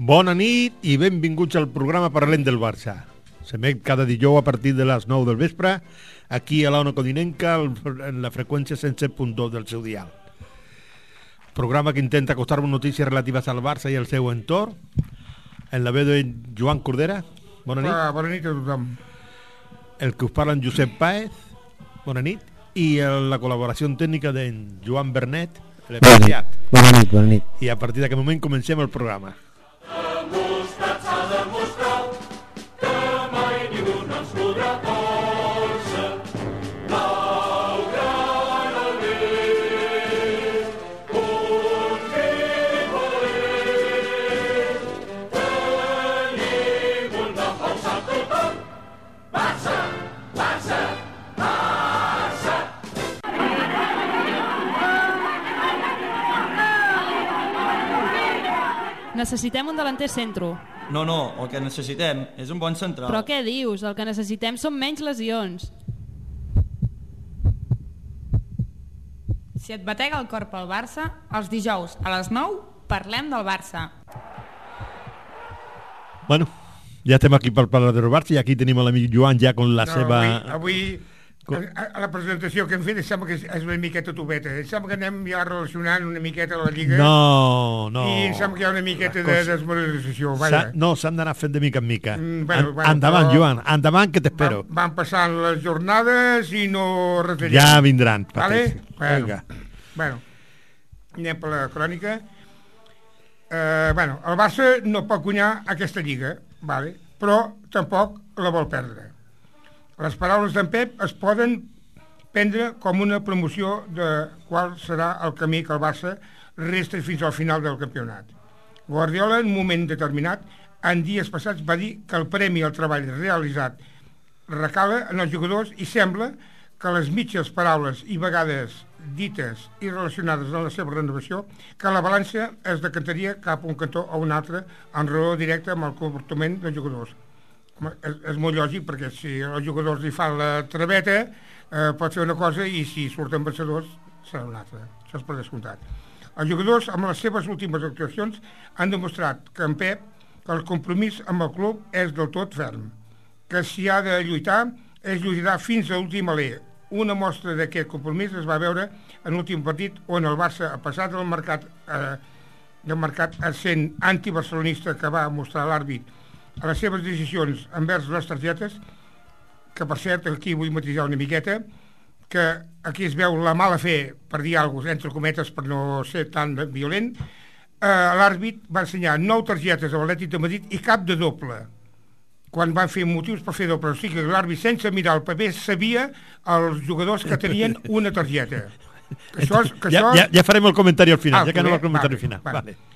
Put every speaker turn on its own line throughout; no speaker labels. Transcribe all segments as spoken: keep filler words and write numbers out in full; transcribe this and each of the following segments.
Bona nit i benvinguts al programa Parlem del Barça. S'emet cada dijous a partir de les nou del vespre, aquí a l'Ona Codinenca, en la freqüència cent set punt dos del seu dial. Programa que intenta acostar-vos notícies relatives al Barça i al seu entorn. En la veu de Joan Cordera. Bona nit.
Ah, bona nit a tothom.
El que us parla en Josep Páez. Bona nit. I la col·laboració tècnica d'en Joan Bernet, l'apreciat.
Bona nit, bona nit.
I a partir d'aquest moment comencem el programa.
Demostrat s'ha demostrat que mai ningú no ens podrà tòrcer. Blaugrana al nit, un Ripollet. Tenim un nom pel sap tothom. Barça, Barça, Barça.
Necessitem un delanter centro.
No, no, el que necessitem és un bon central.
Però què dius? El que necessitem són menys lesions.
Si et batega el cor pel Barça, els dijous a les nou parlem del Barça.
Bueno, ja estem aquí per parlar del Barça i aquí tenim l'amic Joan ja con la
No,
seva...
Avui, avui a, a la presentació que hem fet em sembla que és, és una miqueta tubeta. Em sembla que anem ja relacionant una miqueta la Lliga.
No, no.
I em sembla que hi ha una miqueta de
coses-
desmoralització.
S'ha-
Vaja.
No, s'han d'anar fent de mica en mica.
Mm, bueno,
En-
bueno,
endavant,
però-
Joan, endavant que t'espero.
Van, van passant les jornades i no retallem.
Ja vindran.
Vale?
pateix.
Bueno,
Vinga.
bueno, anem per la crònica. Eh, bueno, el Barça no pot guanyar aquesta Lliga, vale? Però tampoc la vol perdre. Les paraules d'en Pep es poden prendre com una promoció de qual serà el camí que el Barça resta fins al final del campionat. Guardiola, en un moment determinat, en dies passats va dir que el premi al treball realitzat recala en els jugadors i sembla que les mitges paraules i vegades dites i relacionades amb la seva renovació, que la balança es decantaria cap a un cantó o un altre en raó directa amb el comportament dels jugadors. Home, És, és molt lògic perquè si els jugadors li fan la traveta eh, pot fer una cosa i si surten vencedors serà una altra. Això és per descomptat. Els jugadors amb les seves últimes actuacions han demostrat que en Pep que el compromís amb el club és del tot ferm, que si ha de lluitar és lluitar fins a l'últim alè. Una mostra d'aquest compromís es va veure en l'últim partit on el Barça ha passat el mercat eh, del mercat sent antibarcelonista que va mostrar l'àrbit a les seves decisions envers les targetes, que per cert aquí vull matisar una miqueta, que aquí es veu la mala fe, per dir alguna cosa, entre cometes per no ser tan violent. eh, l'àrbit va ensenyar nou targetes a l'Atlètic de Madrid i cap de doble, quan van fer motius per fer doble. O sigui que l'àrbit, sense mirar el paper, sabia els jugadors que tenien una targeta. Que això, és- que
Ja,
això...
ja, ja farem el comentari al final,
Ah,
ja que no
bé,
el comentari
vale,
final.
vale.
Vale.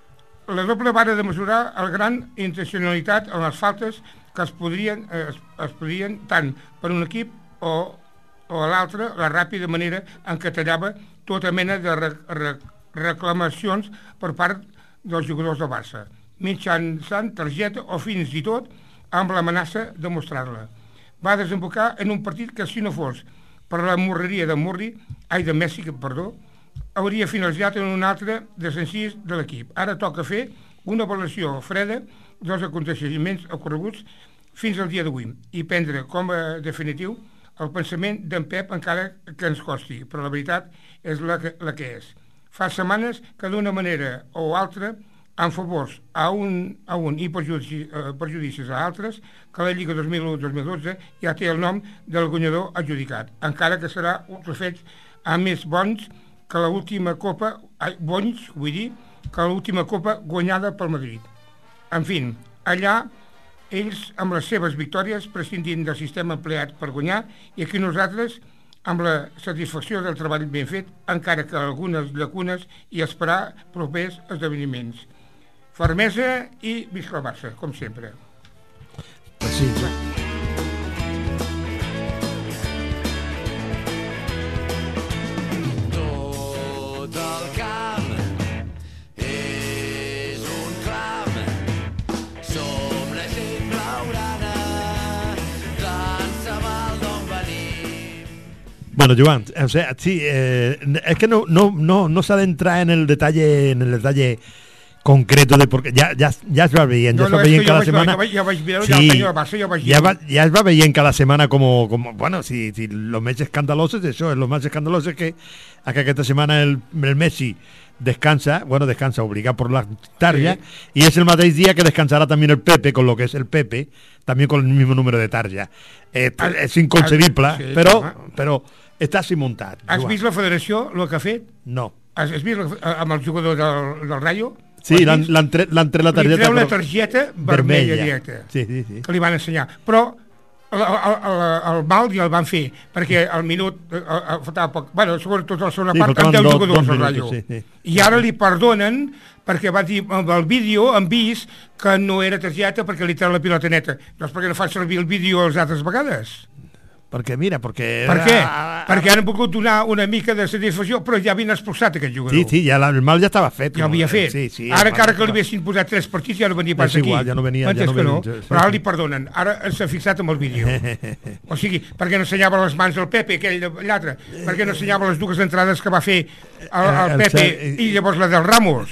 La doble vara de mesurar el gran intencionalitat en les faltes que es podrien, eh, es, es podrien tant per un equip o, o a l'altre, la ràpida manera en què tallava tota mena de re, re, reclamacions per part dels jugadors del Barça, mitjançant targeta o fins i tot amb l'amenaça de mostrar-la. Va desembocar en un partit que si no fos per la morreria de Murri, ai de Messi, perdó, hauria finalitzat en un altre de senzills de l'equip. Ara toca fer una avaluació freda dels aconteixements ocorreguts fins al dia d'avui i prendre com a definitiu el pensament d'en Pep encara que ens costi, però la veritat és la que, la que és. Fa setmanes que d'una manera o altra en favors a un, a un i perjudicis, eh, perjudicis a altres, que la Lliga dos mil u dos mil dotze ja té el nom del guanyador adjudicat, encara que serà un reflex a més bons que l'última copa, ai, bons, vull dir, que l'última copa guanyada pel Madrid. En fi, allà ells amb les seves victòries prescindint del sistema empleat per guanyar i aquí nosaltres amb la satisfacció del treball ben fet, encara que algunes llacunes i esperar propers esdeveniments. Fermesa i visca el Barça, com sempre.
Sí.
Tot el camp és un clam. Som la gent blaugrana, tant se val d'on venim.
Bueno, Joan, o sea, sí, eh, es que no, no, no, no se adentra en el detalle, en el detalle concreto de porque ya, ya, ya es va veient,
No,
ya es
no,
va
és
veient
que jo
cada
vaig,
setmana.
jo vaig, jo vaig veure,
Sí,
ja el tenia el Barça, jo vaig
ya,
dir...
va, ya es va veient cada setmana como, como bueno, si, si lo més escandaloso es eso, lo más escandaloso es que, a que aquesta setmana el, el Messi descansa, bueno, descansa obligado por la tarja,
Sí.
y es el mateix día que descansará también el Pepe, con lo que es el Pepe, también con el mismo número de tarja. Eh,
Has-
es inconcebible,
has- sí,
però,
home.
però està així muntat.
Has
Joan.
vist la federació, el que ha fet?
No.
Has, has vist la, amb el jugador del, del Rayo?
Sí,
Ho has
l'han
vist?
l'han tret, l'han tret la
Li
targeta.
treu la
però-
targeta vermella directa,
Sí, sí, sí.
que li van ensenyar. Però el, el, el, el mal ja el van fer, perquè al minut, el, el, faltava poc, bueno, sobretot a la segona
Sí,
part,
faltaven
amb deu
dos-
jugadors
dos
al Rayo.
minutos, sí, sí.
I ara li perdonen perquè va dir, amb el vídeo han vist que no era targeta perquè li treu la pilota neta. Doncs per què no fan servir el vídeo les altres vegades?
Perquè, mira, perquè...
Per què?
Ah,
Perquè han volgut donar una mica de satisfacció, però ja havien expulsat aquest jugador.
Sí, sí, ja la, el mal ja estava fet.
Ja ho havia fet.
Sí, sí,
ara
el
encara
mal-
que li haguessin posat tres partits ja no venia pas
És
aquí.
igual, ja no venia- ja
M'entens
no
que no?
venia, sí.
Però ara li perdonen. Ara s'ha fixat amb el vídeo. O sigui, perquè no ensenyava les mans del Pepe, aquell de l'altre, perquè no ensenyava les dues entrades que va fer el, el
El
Pepe
Sa-
i llavors la del Ramos.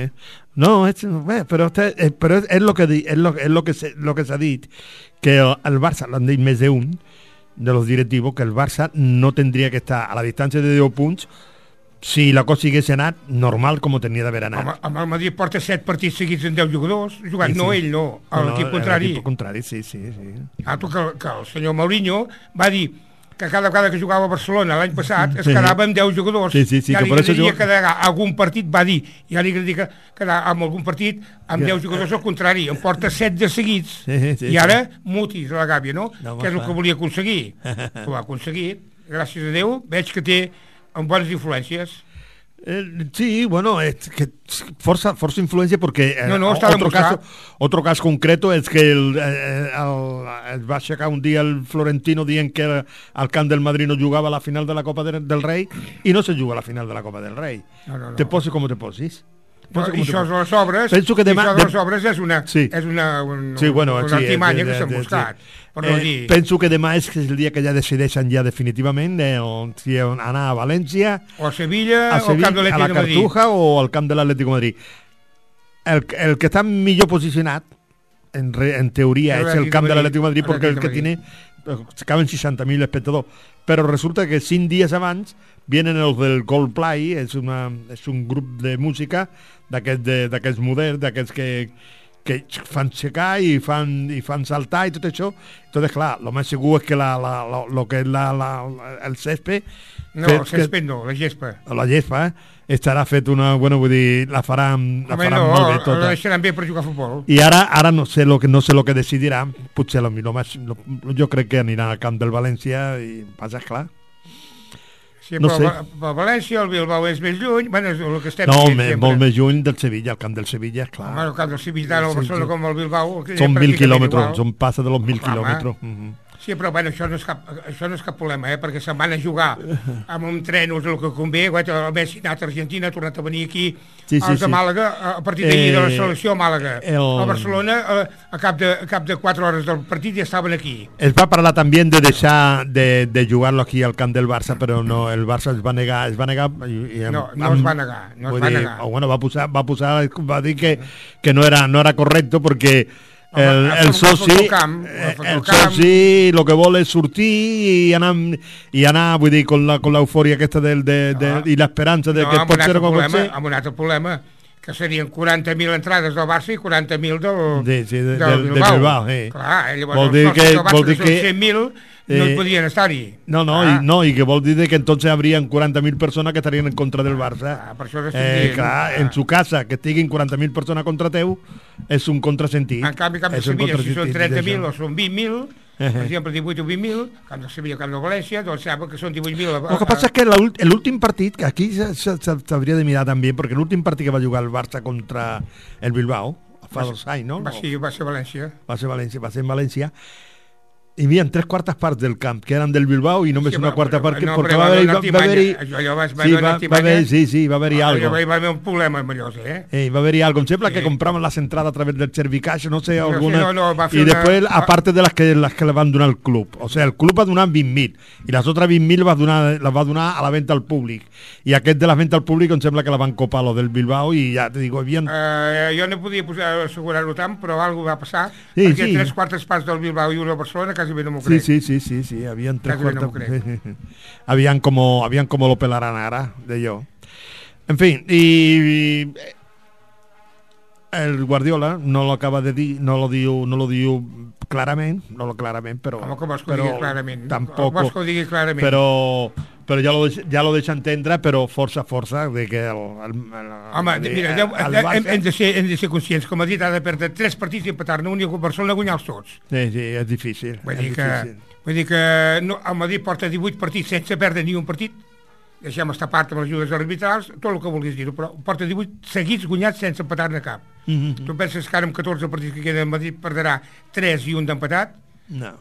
No, és, bé, però, este, eh, però és, és, lo que, di- és, lo, és lo que se- lo que s'ha dit, que el, el Barça, l'han dit més d'un, de los directivos, que el Barça no tendría que estar a la distancia de deu punts si la cosa hagués anat normal com tenia d'haver anat.
Amb, amb el Madrid porta set partits seguits en deu jugadors, jugant,
Sí,
no
sí.
ell, no,
No,
l'equip
no,
contrari.
L'equip contrari, sí, sí, sí.
Ah, tu, que, que el senyor Mourinho va dir que cada vegada que jugava a Barcelona l'any passat es
Sí.
quedava amb deu jugadors.
Sí, sí, sí,
ja
que
li
per això
agradaria
jo-
quedar a algun partit, va dir, ja li agradaria quedar amb algun partit amb
Ja.
deu jugadors al contrari. En porta set de seguits.
Sí, sí,
I ara mutis a la gàbia, no?
No,
que és el
clar.
que volia aconseguir. Ho ha aconseguit. Gràcies a Déu, veig que té bones influències.
Eh, sí, bueno, es que forza, forza influencia porque eh,
No, no, está
otro,
demostrado.
caso, otro caso concreto es que el, eh, el, el va aixecar un dia el Florentino dient que el, el camp del Madrid no jugava a la final de la Copa del, del Rei i no se juga a la final de la Copa del Rei.
No, no, no.
Te posis com te posis.
Però,
Posis
I
com te
això
posis.
de les obres,
Penso que demà-
i això de les
de-
obres és una,
Sí.
és una, un,
Sí, bueno,
una
sí,
artimanya
eh,
que
eh,
s'han
eh,
buscat.
sí.
Per no
Eh,
dir...
penso que demà és, que és el dia que ja decideixen ja definitivament eh, on, si anar a València,
O a Sevilla,
a,
o al
Sevilla,
camp de
a
l'Atlètic
la
de Madrid.
Cartuja o al camp de l'Atlético de Madrid. El, el que està millor posicionat, en, re, en teoria,
El
és el
Atlético
camp
de
de l'Atlético de
Madrid,
Madrid, perquè el que
Atlético
tiene, eh, caben seixanta mil espectadors. Però resulta que cinc dies abans vienen els del Coldplay, és, una, és un grup de música d'aquests de- d'aquests moderns, d'aquests que, que fan aixecar i fan, i fan saltar i tot això. Entonces, clar, lo més segur és que la, la, la, lo que és la, la, el césped,
No,
que-
el césped no, la gespa.
la gespa, eh, estarà fet una... Bueno, vull dir, la faran, la
Home,
faran
no,
molt bé
la
tota.
deixaran bé per jugar a futbol.
I ara ara no sé lo que no sé lo que decidiran, potser lo, lo més, lo, jo crec que aniran al camp del València i passa clar.
Sí,
no
però
sé.
Va- va- València, el Bilbao és més lluny, bueno, és el que estem
No,
dient
me,
sempre.
molt més lluny del Sevilla, el camp del Sevilla, és clar.
Bueno, el camp del Sevilla, tant el
Sí,
Barcelona
sí.
com el Bilbao... que
Són
és
mil
pràcticament
quilòmetres,
igual.
són passa de los mil
Home.
quilòmetres. Mhm.
Sí, però bueno, això no és cap, això no és cap problema, eh? Perquè se'n van a jugar amb un tren, és el que convé, guaita, el Messi ha anat a Argentina, ha tornat a venir aquí,
Sí, sí,
els de
sí.
Màlaga, a partir d'ahir
Eh,
de la selecció a Màlaga.
el-
A Barcelona, a, a, cap de, a cap de quatre hores del partit ja estaven aquí.
Es va parlar també de deixar de, de jugar-lo aquí al camp del Barça, però no, el Barça es va negar, es va negar i, i
No, no es va negar, no es
vull
va
dir,
negar.
o bueno, va posar, va posar, va dir que, que no era, no era correcto perquè
Home,
el,
ha
el
fet- ha
soci
fet el camp, ha
eh,
fet
el
el camp.
soci lo que vol és sortir i anar, i anar vull dir, con la, con l'eufòria aquesta del, de, de,
No.
i l'esperança de
No,
que
amb
pot
un
ser
altre
com pot
problema,
ser.
amb un altre problema, que serien quaranta mil entrades del Barça i quaranta mil del,
Sí, sí, de-
del,
del- del
Bilbao.
Bilbao, sí.
Clar, llavors
Vol
els
dir
socis
que-
del Barça,
vol dir
que
que-
són cent mil, no
eh,
hi podien estar-hi.
No, no,
Ah.
y, no, y que vol dir que entonces habrían cuarenta mil personas que estarían en contra del Barça.
Ah, per això t'estic
Eh,
dient.
clar,
Ah.
en su casa, que estiguin quaranta mil persones contra teu, és un contrasentit.
En canvi, Camp de
És un
Sevilla, si són
contrasentit
trenta mil
d'això.
o són vint mil, per
Eh.
exemple, divuit o vint mil, Camp de Sevilla, Camp de València, doncs sembla que són divuit mil.
Lo que pasa es que la ul- el últim partit, que aquí se- se- se- s'hauria de mirar també, perquè l'últim partit que va jugar el Barça contra el Bilbao, fa dos anys, no?
Va ser, va ser València.
Va ser València, va ser en València, hi havia tres quartes parts del camp que eren del Bilbao i només
Sí,
una
però-
quarta part que
no,
perquè
però
va
va
haver-hi
haver una
va, va haver-hi
artimanya. Allò va- va
sí,
haver una
va, va
artimanya.
haver, sí, sí, va haver-hi
Ah,
algo.
va, va haver un problema amb allò, eh?
Eh, va haver-hi algo. Em sembla
Sí.
que compraven les entrades a través del Servicaix, no sé,
sí,
alguna...
no, no, va fer
y
una-
después,
va-
aparte de las que las que le van donar el club. O sea, el club va donar vint mil i les altres vint mil va donar, les va donar a la venda al públic. I aquest de la venda al públic em sembla que la van copar lo del Bilbao i ja te digo, havien...
Uh, jo no podia posar, assegurar-ho tant, però alguna va passar,
Sí,
perquè
sí.
tres quartes parts del Bilbao i una de Barcelona quasi bé no m'ho
Sí,
crec.
sí, sí, sí, sí, habían tres
Casi no
cuartas.
me
habían como habían como lo pelarán ahora de yo. En fin, y, y el Guardiola no lo acaba de dir, no lo dio, no lo dio claramente, no lo claramente, pero
Home, com vols que ho
pero
digui clarament?
tampoco,
Vols que ho digui clarament?
pero pero ya lo deix- ya lo deixa entendre, però força força de que el, el, el
Home,
el,
mira,
el,
hem,
el
hem,
Barça-
hem, de ser, hem de ser conscients que Madrid ha de perdre tres partits i empatar-ne un i el Barcelona guanyar-los tots.
sí, sí, és difícil,
Vull
és
dir que,
difícil.
vull dir que no, el Madrid porta divuit partits sense perdre ni un partit, deixem estar part amb les ajudes arbitrals, tot el que vulguis dir-ho, però porta divuit seguits guanyats sense empatar-ne cap.
Mhm.
Tu penses que ara amb catorze partits que queden Madrid perdrà tres i un d'empatat?
No.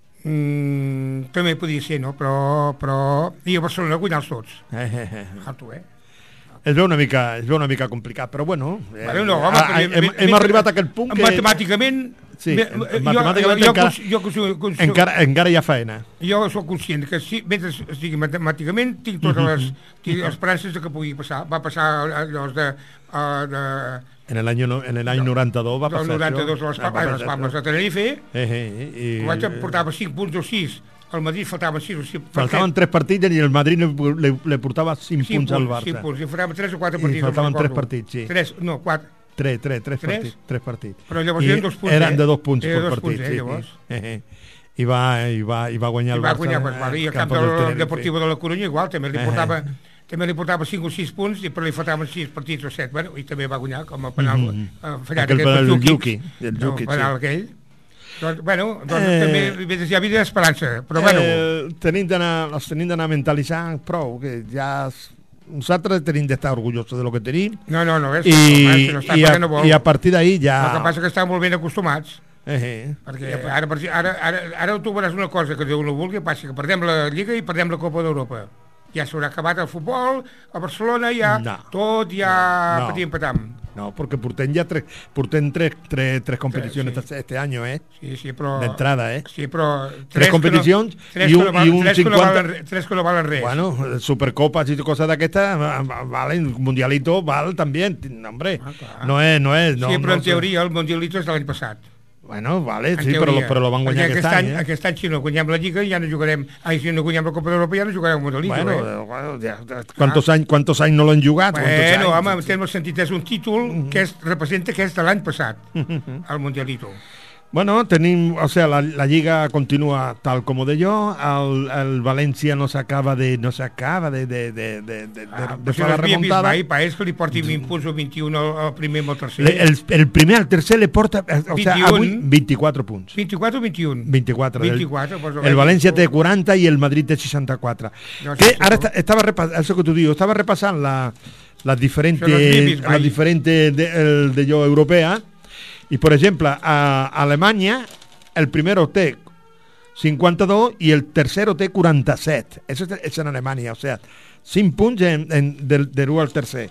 Mm, també podria ser, no? Però, però... I a Barcelona guanyar-los tots.
Eh, eh, eh.
Alto, eh?
Es veu una mica, es veu una mica complicat, però bueno, eh,
Bueno, no, home,
ah,
perquè-
hem,
men-
hem
men-
arribat a aquell punt que
Matemàticament...
Sí,
me-
en-
jo-
matemàticament
jo,
encara-
jo, jo, jo, jo,
encara, encara hi ha feina.
jo soc conscient que si, mentre estigui matemàticament tinc totes les, tinc esperances de que pugui passar. Va passar allò de, uh, de
En el año, no- en el año noranta dos va
del
passar
noranta-dos a les,
això.
Palmes, a les Palmes de Tenerife,
Eh, eh, i,
vaig portava cinc punts o sis, al Madrid faltaven sis o sis.
faltaven tres partits i el Madrid le, le, le portava cinc,
cinc
punts al Barça.
cinc punts, i faltaven tres o quatre
I
partits. no
faltaven
me'n
tres
recordo.
partits, sí.
Tres, no, quatre.
Tres, tres, tres,
Tres?
partits. Tres partits.
Però llavors
I
eren dos punts,
eren
eh?
de dos punts
Era
per
dos
partit.
punts, eh,
sí,
llavors.
sí. Eh, eh. I, va, i, va, I va guanyar
I
el
va
Barça.
guanyar, pues, vale, i el camp
al
del
Tenerife.
Deportivo de la Corunya igual, també li
Eh.
portava... També li portava cinc o sis punts, i però li faltaven sis partits o set, bueno, i també va guanyar com a penal,
Mhm.
eh, fallat
Aquell
aquell
penal
per
del
Jukic,
Jukic, del
no,
Jukic,
penal
sí.
aquell. Doncs, bueno, doncs
Eh.
també hi ha vida d'esperança, però bueno,
Eh, tenim d'anar, els tenim d'anar mentalitzant prou, que ja es- nosaltres tenim d'estar orgullosos de lo que tenim
no, no, no, és,
i,
si no està
i,
perquè
a,
no vol.
i a partir d'ahí ja...
El que passa que estan molt ben acostumats,
Eh, eh.
perquè ara, per si- ara, ara, ara tu veuràs una cosa que Déu no vulgui, passa que perdem la Lliga i perdem la Copa d'Europa. Ja s'haurà acabat el futbol, a Barcelona ja,
No.
tot ja
No.
patim patam.
No, porque portem ya tres, portem tres, tres, tres competiciones
Sí.
este, este año, ¿eh?
Sí, sí, però...
De entrada, ¿eh?
Sí, però...
Tres
que
competicions
no, tres
i
que
un-
no val-
i un
tres que no
cinquanta
valen re- tres que no valen res.
Bueno, supercopas y cosas de aquestas va- va- valen, mundialito vale también, no, hombre.
Ah, clar.
No es, no es. No,
sí, però
no
en
sé.
teoria el Mundialito és de l'any passat.
Bueno, vale,
En
sí, però,
teoria.
lo- però lo van guanyar
Perquè
aquest, any, eh?
Aquest any, si no guanyem la Lliga, ja no jugarem... Ai, si no guanyem la Copa d'Europa, ja no jugarem el Mundialito,
Bueno,
eh?
eh, bueno ja, ja, ¿cuántos, años, ¿cuántos años no lo han jugado?
Bueno,
¿Cuántos
home,
años?
en termes sentit, és un títol que és, representa que és de l'any passat, el Mundialito.
Bueno, tenim, o sea, la, la Lliga continúa tal como de yo, el, el València no s'acaba de no s'acaba de, de, de, de, de,
Ah,
de
si
fer
no
la
s'havia vist
remuntada.
mai, pa, és que li porti vint punts o vint-i-un al, al primer amb el tercer.
Le- el, el primer al tercer le porta, eh, o sea,
vint-i-un.
avui vint-i-quatre punts.
vint-i-quatre o vint-i-un?
vint-i-quatre.
vint-i-quatre, pues,
el, el València té quaranta i el Madrid té seixanta-quatre.
No,
que
sí, sí,
ara
no.
esta, estava repassant, això que tu dius, estava repassant la, las diferentes,
Se los libis,
las
vai.
diferentes de, el, de yo europea, y por ejemplo, a Alemanya, el primero té cinquanta-dos i el tercero té quaranta-set. Eso es, es en Alemania, o sea, cinc punts en, en, del, del u al tercer.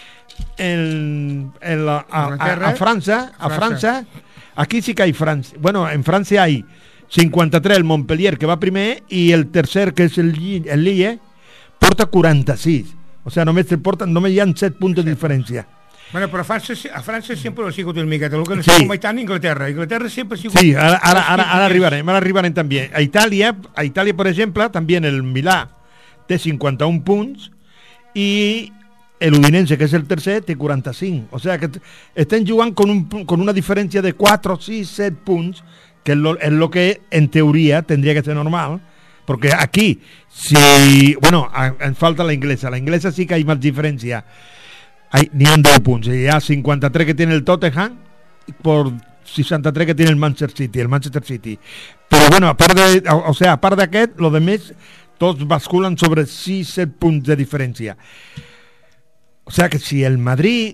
En, en la, a, a, a França, a França, aquí sí que hay Francia. Bueno, en Francia hay cinquanta-tres el Montpellier, que va primer, y el tercer, que es el, Lille- el Lille, porta quaranta-sis. O sea, només, te porten, només hi ha set punts de diferència.
Bueno, però a França, a França sempre ho ha sigut una miqueta, el que no
Sí.
sé com mai tant Inglaterra. Inglaterra sempre ha sigut...
Sí, ahora, ahora, ahora,
els
ahora
equips-
arribarem, ahora arribarem también. A Italia, a Italia, por ejemplo, también el Milà té cinquanta-un punts i el Udinense, que és el tercer, té quaranta-cinc. O sea, que t- estem jugant con, un, pu- con una diferència de quatre, sis, set punts, que es lo, es lo que en teoría tendría que ser normal, porque aquí, si... Bueno, a- en falta la inglesa. La inglesa sí que hay más diferencia. Hay, ni han deu punts. Hi ha cinquanta-tres que tiene el Tottenham por seixanta-tres que tiene el Manchester City, el Manchester City. Pero bueno, a part de, o, o sea, a part d'aquest, lo de més, tots basculen sobre sis set punts de diferència. O sea que si el Madrid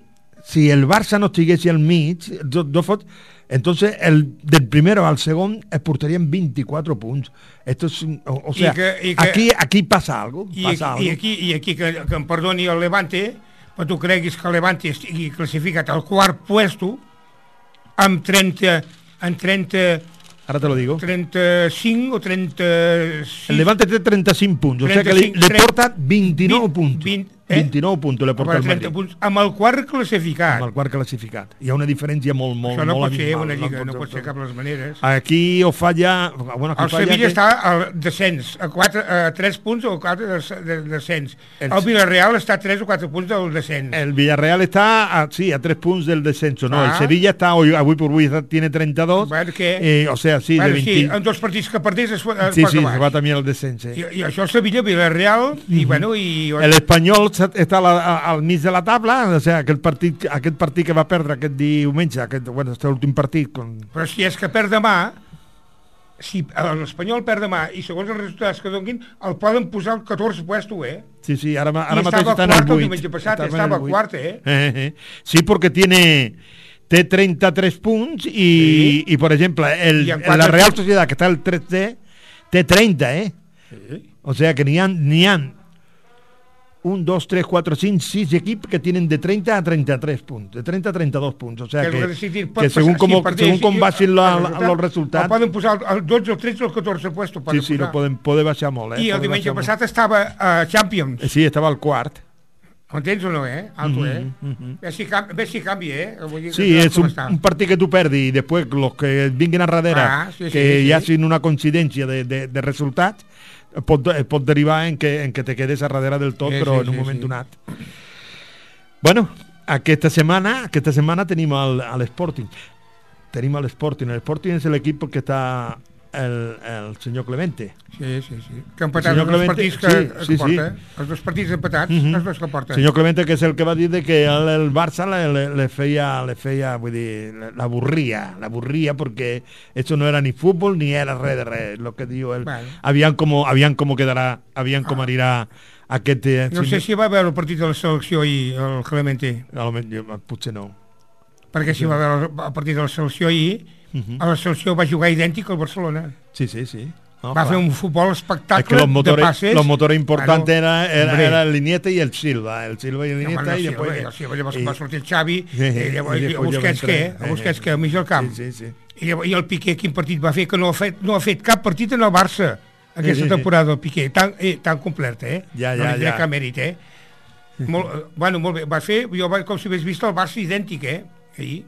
si el Barça no estigués al mig, do, do fot, entonces el del primero al segundo es portarían veinticuatro puntos. Esto es, o, o sea,
I que, i que,
aquí, aquí pasa algo.
I,
pasa
i,
algo.
aquí, i aquí que, que em perdoni el Levante, però tu creguis que el Levante estigui classificat al quart puesto amb trenta, en trenta,
Ahora te lo digo.
trenta-cinc o trenta-sis...
El Levante té trenta-cinc punts, o sigui que li, li porta vint-i-nou punts.
vint, eh?
vint-i-nou punts le porta el
trenta
Madrid.
punts, amb el quart classificat.
Amb el quart classificat. Hi ha una diferència molt, molt,
Això no
molt
pot ser
abismal.
una lliga,
pot
no
ser-
pot ser cap de les maneres.
Aquí ho falla... Bueno, aquí
El
falla
Sevilla
que-
està al descens, a, quatre, a tres punts o quatre de, de descens.
El-
El Villarreal està a tres o quatre punts del descens.
El Villarreal está a, sí, a tres puntos del descenso, ¿no?
Ah.
El Sevilla está hoy, hoy por hoy está- tiene treinta y dos.
Bueno, que-
eh, o sea, sí,
bueno,
de
sí,
veinte.
en dos partits que perdés es, es
Sí,
pot
sí,
abaix.
se va también al descenso. eh.
I, I això Sevilla, Villarreal, i bueno, i...
El Espanyol està a la, a, al mig de la taula, o sea, aquest partit, aquest partit que va perdre aquest diumenge, aquest, bueno, este últim partit. Con...
Però si és que perd demà, si l'Espanyol perd demà i segons els resultats que donin, el poden posar al catorze puesto, eh?
Sí, sí, ara, ara
I
mateix
estava
està en el
quart el
vuit.
diumenge passat,
en el
estava
vuit.
quart, eh?
Eh, eh. Sí, porque tiene... Té trenta-tres punts i,
Sí.
i per exemple, el,
I en
la
quatre
Real
punts.
Sociedad, que està al tres D, té trenta, eh?
Sí.
O sea que n'hi ha, n'hi ha un, dos, tres, quatre, cinc, sis equips que tienen de treinta a treinta-tres punts, de treinta a trenta-dos punts. O sea
Que
que,
és el que decidir, pot
que según
passar-
como,
si perdés,
según com
si-
baixin la,
el
la,
resultat,
los resultats,
el poden posar el dotze, el tretze o el catorze puesto.
sí,
Poden
sí,
posar.
lo poden, poder baixar molt. Eh?
I el
Poder
diumenge
baixar
passat estava a Champions.
molt. Sí, estava al quart.
Entens o no, eh? Alto,
Mhm,
eh?
mhm.
Ve si, cam ve si canvia, eh? Vull dir que
Sí,
saps
és
com
un,
està.
un partit que tu perdi i després los que vinguin a darrere,
Ah, sí, sí,
que
sí.
hi hagin una coincidència de, de, de resultats, pot, pot derivar en que, en que te quedes a darrere del tot,
Sí,
però
sí,
en un
sí,
moment
sí.
donat. Bueno, aquesta setmana, aquesta setmana tenim el, a l'Sporting. Tenim a l'Sporting. L'Sporting és l'equip que està el, el senyor Clemente.
Sí, sí, sí. Que ha empatat
Senyor
els dos
Clemente,
partits que,
sí,
que
sí,
porta.
sí.
Els dos partits empatats,
Mhm.
els dos que porta.
Senyor Clemente, que és el que va dir de que el, el Barça le, le, le feia, le feia, vull dir, l'avorria, l'avorria perquè eso no era ni fútbol ni era res de res, lo que diu ell.
Bueno.
Aviam com, aviam com quedarà, aviam com anirà aquest... Eh,
No sé si va veure el partit de la selecció ahir, el Clemente,
A lo millor, potser no.
perquè si va veure el partit de la selecció ahir,
Mhm.
a la selecció va jugar idèntic al Barcelona.
Sí, sí, sí. No,
Va
clar.
fer un futbol
Es que
espectacle
los
de
motores,
passes.
los motores importantes
Bueno,
era, era,
hombre.
era el Iniesta y el Silva. El Silva y el
No,
Iniesta
bueno,
y
sí,
después...
home, sí, llavors
i-
va sortir el Xavi,
Sí,
i llavors,
i
i
després ja
Busquets
va
què?
entrar.
A Busquets què? Al mig del camp.
Sí, sí, sí.
I, llavors, I el Piqué, quin partit va fer, que no ha fet, no ha fet cap partit en el Barça aquesta
Sí, sí, sí.
temporada, el Piqué, tan, eh, tan completa, eh?
Ja,
no
ja,
li diré
ja.
cap mèrit, eh? Molt, eh, bueno, molt bé, va fer, jo va, com si hagués vist el Barça idèntic, eh? Ahir.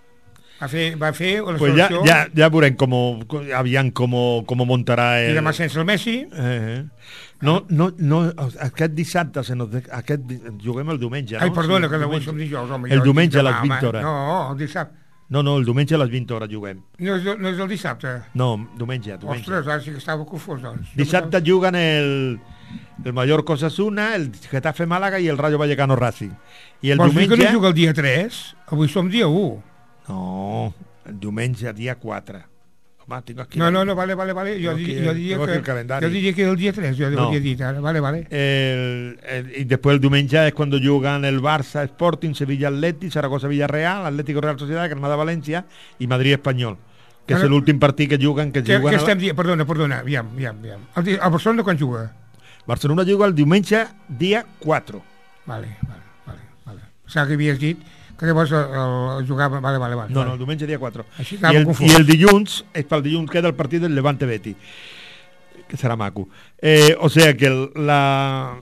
Va fer, va fer la
Pues ya,
selecció,
ya, ya veurem cómo, aviam cómo, cómo montarà
i
el...
demà sense el Messi.
Eh, eh. No, no, no, aquest dissabte, se nos de, aquest, di- juguem el diumenge, no?
Ai, perdona,
Sí,
que
el
avui
diumenge.
som dijous, home.
El
jo
diumenge
dic
a les
demà,
vint
home.
hores.
No, el dissabte.
No, no, el diumenge a les vint hores juguem.
No és, no és el dissabte.
No, diumenge, diumenge.
Ostres, ara sí que estava confós, doncs.
Dissabte juguen el, el Mallorca Osasuna, el Getafe Málaga i el Rayo Vallecano Racing. I el
Vols dir
diumenge...
que no juga el dia tres? Avui som dia u.
No, el diumenge, dia quatre. Home, tinc aquí...
No, no, no, vale, vale, vale. Jo,
Tengo
di,
aquí-
jo, diria
tengo aquí
que,
el calendari.
jo diria que era el dia tres, jo
No.
hauria dit ara. Vale, vale.
El, el, y después el diumenge es cuando juegan el Barça Sporting, Sevilla Atleti, Zaragoza Villarreal, Atlético Real Sociedad, Granada Valencia y Madrid Espanyol, que
Ara-
és l'últim partit que juguen que
Què,
juguen
què
a
estem dient? Perdona, perdona, aviam, aviam, aviam. El, di- el Barcelona quan juga?
Barcelona juga el diumenge dia quatre.
Vale, vale, vale. vale. Pensava que havies dit que llavors el, el jugava... Vale, vale, vale.
No,
vale.
no, el diumenge dia quatre.
Així
I
estava
el,
confós.
I el dilluns, és pel dilluns queda el partit del Levante Betty, que serà maco. Eh, o sea que el, la...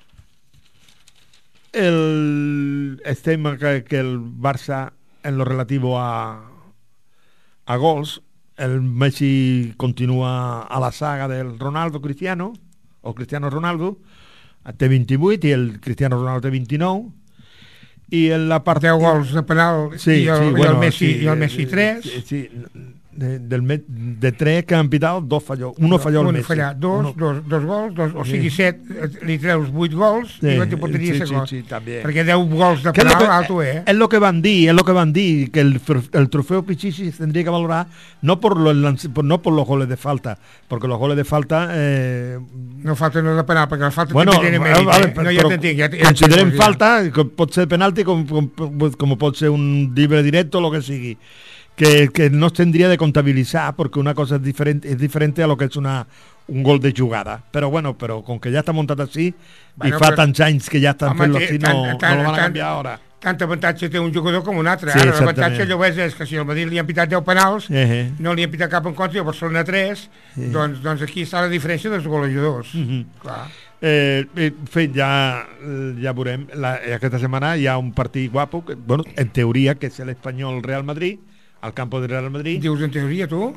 El, el tema que, que el Barça en lo relativo a, a gols, el Messi continua a la saga del Ronaldo Cristiano, o Cristiano Ronaldo, té vint-i-vuit i el Cristiano Ronaldo té vint-i-nou, i en la part...
deu gols de penal
Sí,
i, el,
sí,
i,
bueno,
el Messi,
sí,
i el Messi
eh,
tres.
Sí, sí. de, del me, de tres que han pitat, dos falló, uno falló el
un
Messi.
fallar, dos,
uno...
dos, dos gols, dos, o sigui,
Sí.
set, li treus vuit gols
Sí,
i no te podria
sí,
ser
sí,
gol.
sí, també.
Perquè deu gols de
Que es lo
penal,
que-
alto, eh?
Es lo que van dir, es lo que van dir, que el, tr- el trofeo Pichichi se tendría que valorar no por, los, lanz- por- no por los goles de falta, porque los goles de falta... Eh,
No falta no de penal, perquè la falta
bueno,
també té mèrit,
vale,
eh? No, ja
però
t'entenc. Ja, ja
considerem
ja.
falta, com pot ser penalti com, com, com pot ser un libre directo, lo que sigui. Que, que no se tendría de contabilizar porque una cosa es diferente, es diferente a lo que es una un gol de jugada. Pero bueno, pero con que ya está montado así
Bueno,
y fa
però-
tants anys que ja estan
Home,
fent-lo
té
així, no,
tant- tant-
no lo van a
tant-
canviar ara.
Tant avantatge té un jugador com un altre.
Sí,
Ara,
exactament.
l'avantatge llavors és que si al Madrid li han pitat deu penals,
Eh, eh.
no li han pitat cap en contra i al Barcelona tres,
Sí.
doncs, doncs aquí està la diferència dels golejadors.
Mhm.
Clar.
Eh, eh, fet, ja, eh, ja veurem la, aquesta setmana hi ha un partit guapo que, bueno, en teoria que és l'Espanyol Real Madrid al campo del Real Madrid.
Dius en teoria, tu?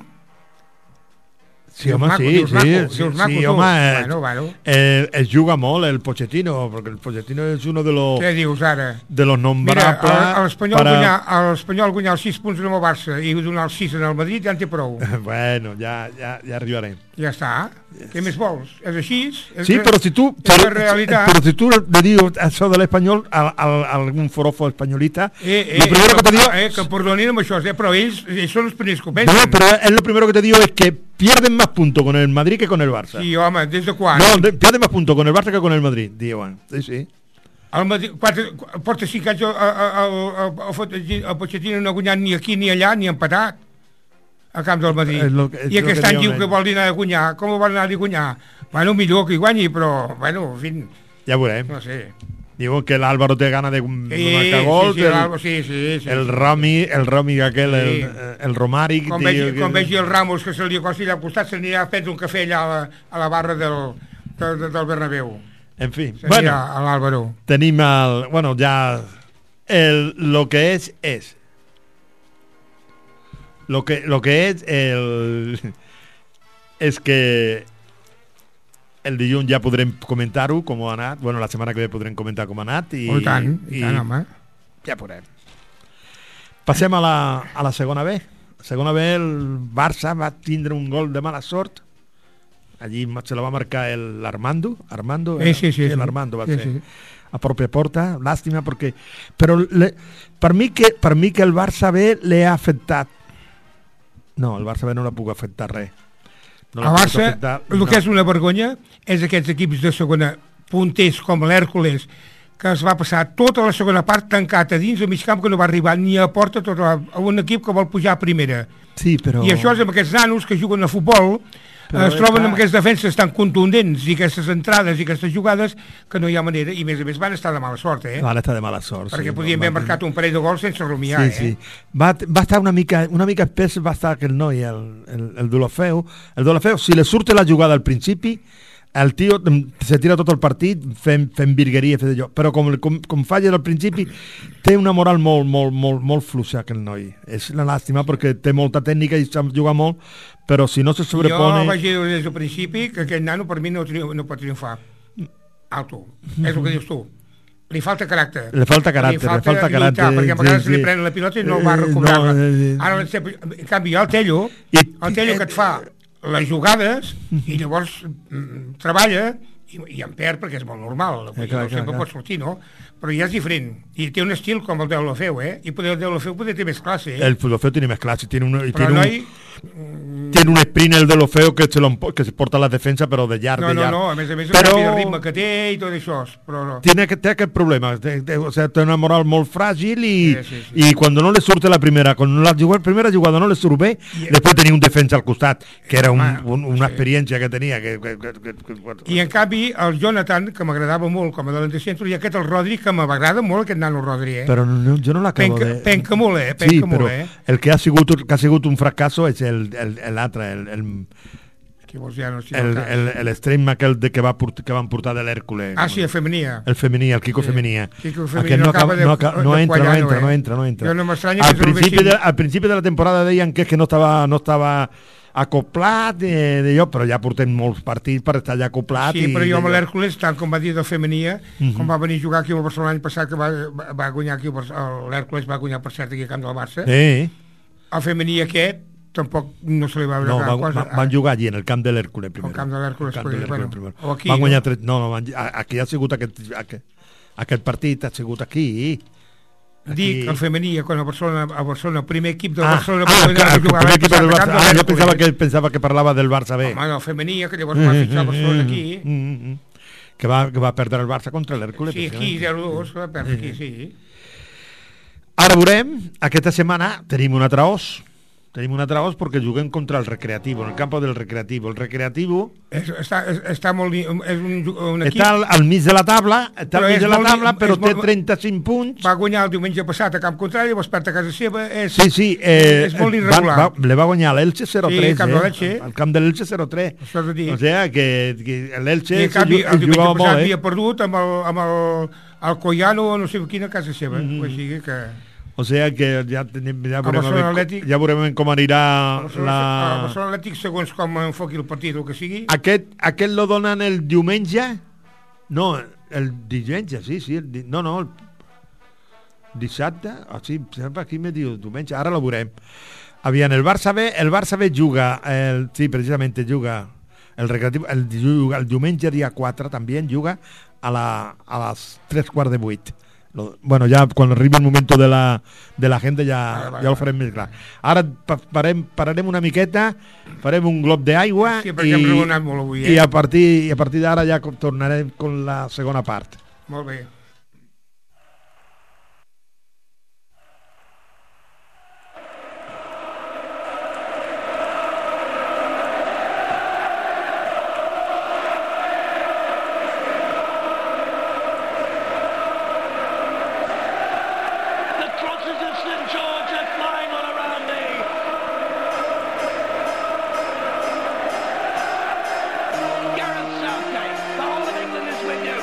Sí,
dius
home,
maco,
sí,
dius
sí,
maco,
sí,
dius maco,
sí,
tu.
home, eh,
Bueno, bueno.
eh, es juga molt el Pochettino, porque el Pochettino es uno de los
Què dius ara?
de los
Mira,
nombrables
el- l'Espanyol
para...
guanyar, a l'Espanyol guanyar els sis punts en el Barça i donar els sis en el Madrid ja en té prou.
Bueno, ja, ja, ja arribarem.
Ja està. Què més vols? És així? És
Sí,
re-
pero si tú,
és
pero,
la realitat.
pero si tú le digo eso del español a, a- a algún forofo españolista,
Eh, eh,
lo primero que te digo,
eh, que perdonin amb això, eh, però ells, ells són els primers que ho pensen.
no, pero es lo primero que te digo es que pierden más puntos con el Madrid que con el Barça.
Sí, home, des de quan?
No, de- pierden más puntos con el Barça que con el Madrid, diuen. Sí, sí.
El Madrid, quatre, qu- porta cinc anys el, el, el, el, el Pochettino no ha guanyat ni aquí ni allà, ni ha empatat a camp del Madrid.
És lo que- és
I
lo
aquest
que
any
diuen
diu que
ells.
vol anar a guanyar. Com ho vol anar a guanyar? Bueno, millor que hi guanyi, però, bueno, en fi,
Ya veurem.
no sé.
Digo que el Álvaro te gana de un
Sí,
marca gol,
sí, sí,
el,
algo, sí, sí, sí,
el
sí.
Romy, el Romy aquel,
Sí.
el, el Romari,
Quan
tio,
vegi,
que-
quan vegi el Ramos que se li acosti allà al costat, se n'anirà a prendre un cafè allà a la, a la barra del, del, del Bernabéu.
En fin,
Se
bueno,
n'anirà a l'Àlvaro.
tenim el, bueno, ya el, lo que es es lo que lo que es el es que el dilluns ja podrem comentar-ho com ha anat, bueno, la setmana que ve podrem comentar com ha anat i,
Oh, i tant, i,
i
tant, home.
ja podrem. Passem a la, a la segona B. La segona B el Barça va tindre un gol de mala sort. Allí se la va marcar el Armando, Armando,
Eh, sí, sí,
el
sí.
Armando va
Sí,
ser.
sí.
A pròpia porta, lástima porque però le, per mi que per mi que el Barça B le ha afectat. No, el Barça B no l'ha pogut afectar res. No
A
l'ha pogut
Barça,
afectar,
el que és una vergonya és aquests equips de segona punters com l'Hèrcules, que es va passar tota la segona part tancat a dins del mig camp, que no va arribar ni a porta tot a, a un equip que vol pujar a primera.
Sí, però
I això és amb aquests nanos que juguen a futbol,
Però
es troben
clar.
amb aquestes defenses tan contundents i aquestes entrades i aquestes jugades que no hi ha manera, i a més a més van estar de mala sort, eh?
Vale, està de mala sort.
Perquè
sí,
podien
va
haver
tenir-
marcat un parell de gols sense rumiar,
Sí, sí.
eh?
Va, va estar una mica, una mica espès va estar aquell noi, el, el, el Dolofeu. El Dolofeu, si le surte la jugada al principi, el tio mm, se tira tot el partit fent, fent virgueria, fent allò. Però com, com, com falla al principi, té una moral molt, molt, molt, molt fluixa, aquell noi. És una làstima perquè té molta tècnica i sap jugar molt, però si no se sobrepone...
Jo vaig dir des del principi que aquest nano per mi no, triu, no pot triomfar. Alto. És el que dius tu. Li falta caràcter.
Le falta caràcter,
li
le falta
lluitar,
caràcter,
perquè a vegades
sí,
li
sí.
prenen la pilota i no va
Eh,
recobrar-la.
no, eh,
Ara, en canvi, el Tello,
I-
el Tello que et fa les jugades i llavors mm, treballa i, i en perd perquè és molt normal,
Eh,
eh,
clar,
no
clar,
sempre
clar.
pot sortir, no? Però ja és diferent, i té un estil com el de l'Olofeu, eh? I poder el de l'Olofeu poder té més classe, eh?
El Dolofeu tiene más clase, tiene un, y
Però
tiene
el
un,
noi...
tiene un sprint el Dolofeu que se, lo, empo- que se porta a la defensa, però de llarg,
No,
de
no,
llarg.
no, a més a més el
Però-
canvi de ritme que té i tot això, però no.
Tiene, que, té aquest problema, té, té, o sea, té una moral molt fràgil i,
Sí, sí, sí.
i cuando no le surte la primera, cuando la jugada, primera jugada no le surt bé,
I-
després tenia un defensa al costat, que era un,
Home,
un, una
sí.
experiència que tenia. Que, que, que, que, que,
I en canvi, el Jonathan, que m'agradava molt com a delanter centre, i aquest el Rodri, que m'agrada molt, aquest nano Rodri, eh?
però no, jo no l'acabo
Penca,
de...
penca molt, eh? Penca
sí,
molt,
però
eh?
el que ha sigut, que ha sigut un fracasso és el, el, el altre, el, el,
Que vols ja no sé
el, el, el extrem aquell de que, va port, que van portar de l'Hèrcules.
Ah, sí, el femenia.
El femení, el Kiko
Sí.
Femenia.
Kiko Femenia
Aquest
no
no,
acaba
acaba,
de-
no, acaba-
de
no, entra, no
quallar,
entra,
no,
no
eh?
entra, no entra.
Jo no m'estranya
al
que se lo
principi,
vessin-
de, al principi de la temporada deien que, és que no estava, no estava acoplat, eh, de jo, però ja portem molts partits per estar ja acoplat.
Sí,
i
però jo amb
d'allò.
l'Hèrcules, tant com va dir del femenia,
Mhm.
com va venir a jugar aquí al Barcelona l'any passat, que va, va guanyar aquí, al Barça- l'Hèrcules va guanyar, per cert, aquí al camp del Barça,
Eh,
el femení aquest tampoc no se li va veure
No,
gran
van,
cosa.
van, van jugar allí, en el camp de l'Hèrcules, primer.
Al camp de l'Hèrcules,
Camp de l'Hèrcules,
bueno,
primer.
o aquí,
Van guanyar
no?
tres... No, no, van, aquí ha sigut aquest, aquest, aquest partit, ha sigut aquí. aquí.
Dic, el femení, quan a Barcelona, a Barcelona, el primer equip del
Ah,
Barcelona...
ah,
va
clar, el
jugar
primer
l'any
equip
passat
del
al
Barça.
camp de
Ah, jo
l'Hèrcules.
pensava que, pensava que parlava del Barça B.
Home, no, el femení, que llavors va fitxar el Barcelona aquí.
Mm, mm, mm. Que va, que va perdre el Barça contra l'Hèrcules.
Sí, aquí, zero dos, va perdre aquí, sí.
Ara veurem, aquesta setmana tenim un altre os. Tenim un altre os perquè juguem contra el Recreativo, en el campo del Recreativo. El Recreativo
És, està, és, està molt... És un, un equip...
està al, al mig de la taula, està
Però
al mig
és
de la
molt-
taula, però
és
té
molt-
trenta-cinc punts.
Va guanyar el diumenge passat a camp contrari, llavors perd a casa seva. És,
Sí, sí, eh,
és molt
va,
irregular.
va, le va guanyar l'Elche zero tres,
Sí, al camp de
eh?
l'Elche.
Al camp de l'Elche zero tres.
Això és a dir.
O sigui que, que l'Elche
I en canvi, el diumenge
jugava
passat
molt,
havia
eh?
perdut amb el, amb el, el Collano, no sé quina casa seva.
Mm-hmm.
O sigui que...
O sigui que ja, tenim, ja, veurem, a
Barcelona
veure,
Atlètic.
ja veurem com anirà
El
la...
Barcelona Atlètic, segons com enfoqui el partit o el que sigui...
Aquest, aquest lo donen el diumenge? No, el diumenge, sí, sí. El di... No, no, el dissabte? Oh, sí, sempre aquí me diu diumenge, ara lo veurem. Aviam, el Barça B, el Barça B juga, el, sí, precisament juga el recreativo, el, juga, el diumenge dia quatre també juga a, la, a les tres quarts de vuit. Lo, bueno, ja quan arribi el moment de la, de la gent ja,
Vale, vale,
ja ho farem més clar. Ara pa, parem, pararem una miqueta, farem un glob d'aigua
Sí, perquè hem reunat molt avui, eh?
i a partir, i a partir d'ara ja com- tornarem con la segona part.
Molt bé.
The Trotters of Saint George are flying all around me. Gareth Southgate, the whole of England is with you.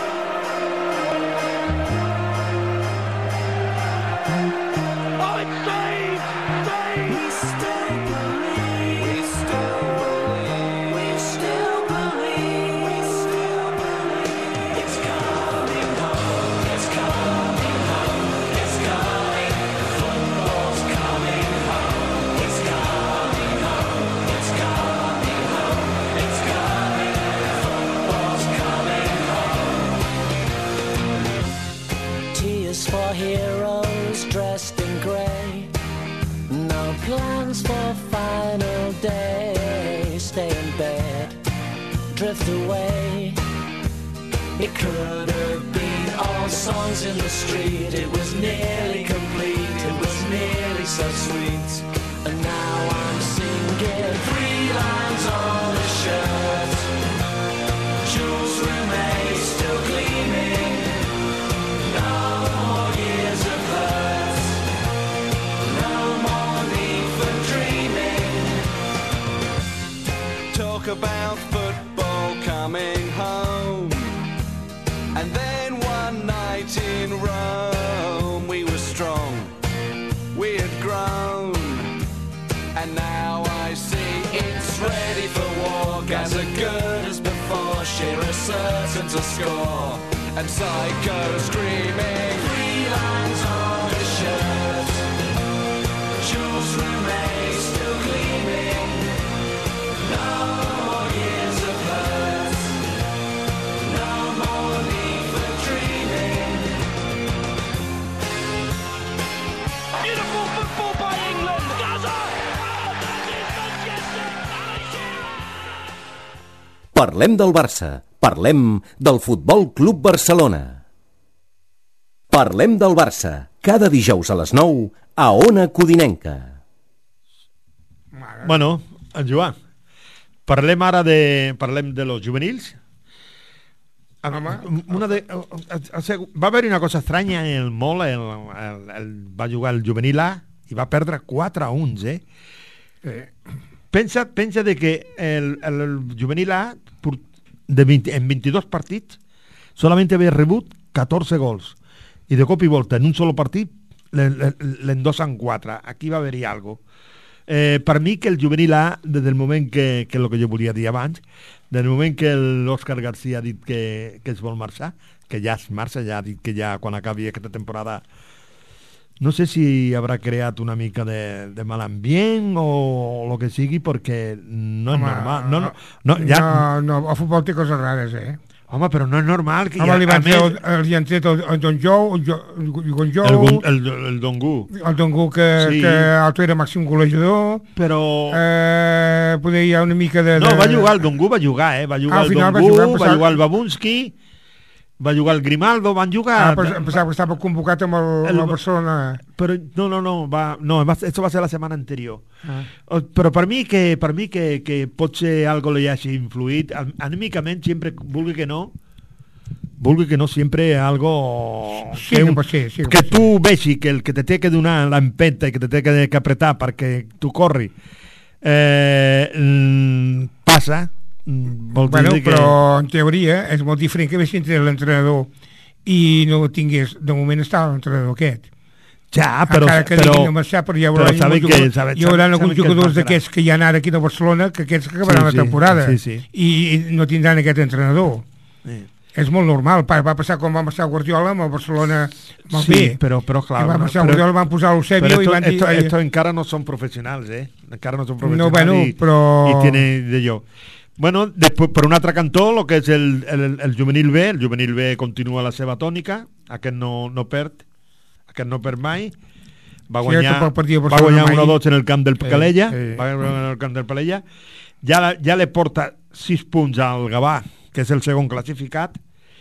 Oh, it's saved! Saved! We still believe. We still believe. We still believe. We still believe. It's coming home. It's coming home. It's coming. Football's coming home. It's coming home. It's coming home. It's coming. Football's coming home.
Tears for heroes dressed in grey. No plans for final day. Stay in bed, drift away. It could have been all songs in the street. It was nearly complete. It was nearly so sweet. And now I'm singing three lines on a shirt. Jules Rimet still gleaming. No more years of hurt. No more need for dreaming.
Talk about football coming home. And then one night in Rome, we were strong, we had grown. And now I see it's ready for war. Guys are good as before, Shearer certain to score. And Psycho screaming, three lines on the shirt. Jules Rimet still gleaming. No more years of hurt. No more need for dreaming.
Beautiful football by England. Gaza! Oh, that is majestic! Alan Shearer!
Parlem del Barça. Parlem del Futbol Club Barcelona. Parlem del Barça. Cada dijous a les nou a Ona Codinenca.
Bueno, en Joan, parlem ara de, parlem de los juvenils.
Home.
Una de, o sigui, va haver una cosa estranya en el molt, el, el, el, va jugar el juvenil A i va perdre quatre a un, eh?
Eh,
Pensa, pensa de que el, el, el juvenil A por- de veinte, en veintidós partits solamente havia rebut catorze gols i de cop i volta en un solo partit l'endossen quatre. Aquí va haver-hi alguna cosa. Eh, per mi que el juvenil A, des del moment que, que el que jo volia dir abans, des del moment que l'Òscar García ha dit que, que es vol marxar, que ja es marxa, ja ha dit que ja quan acabi aquesta temporada no sé si habrà creat una mica de, de mal ambient o el que sigui, perquè no és
Home,
normal. No, no, no, ja,
no, no, el futbol té coses rares, eh?
home, però no és normal que
Home,
ja,
li
a
van
més,
tret el, li han tret el, el Don Jou, el, Jo- el Gonjou,
el, Gun- el, el Dongu,
el Don Gu, que,
Sí.
que l'altre era màxim golejador,
però...
eh, poder hi ha una mica de...
No,
de...
va jugar el Dongu, va jugar, eh? Va jugar
Ah, al
el
final va
Dongu,
jugar,
va
passar-
jugar el Babunski, va jugar el Grimaldo, van jugar...
Ah, pues, pensava que estava convocat amb el,
El-
el, el Barcelona.
Però no, no, no, va, no, va, esto va ser la setmana anterior.
Ah.
O- Però per mi que, per mi que, que potser algo li hagi influït, an- anímicament, sempre, vulgui que no, vulgui que no, sempre algo...
Sí,
que,
que
un-
pot ser, sí que
que
pot
tu vegi que el que te té que donar l'empenta i que te té que, que apretar perquè tu corri eh, mm, passa, mm, vol
Bueno,
dir que...
però en teoria és molt diferent que haguessin tret l'entrenador i no tingués, de moment està l'entrenador aquest.
Ja, però...
Encara que
però,
diguin no marxar, però hi haurà,
però saben
alguns
que-
jugadors-
saben-
hi haurà
saben-
alguns
saben que
jugadors
es
d'aquests que hi han ara aquí a Barcelona que aquests que acabaran
Sí,
la
sí,
temporada
sí, sí.
I, i no tindran aquest entrenador.
Sí.
És molt normal, va, va passar com va passar Guardiola amb el Barcelona amb el
Sí,
B.
però, però clar...
I va passar
però-
Guardiola, van posar l'Eusebio
Pero
i
esto,
van dir...
esto,
ai,
esto encara no son profesionales, ¿eh? Encara no son profesionales.
No, bueno,
y,
però-
y tiene de yo. Bueno, después, per un altre cantó, lo que és el, el, el juvenil B, el juvenil B continua la seva tònica, aquest no, no perd, aquest no perd mai, va
Sí,
guanyar,
tampoc perdia
va
Barcelona
guanyar
mai.
un o dos en el camp del
Sí,
Calella,
sí.
va guanyar en el camp del Calella, ja, la, ja le porta sis punts al Gavà, que és el segon classificat,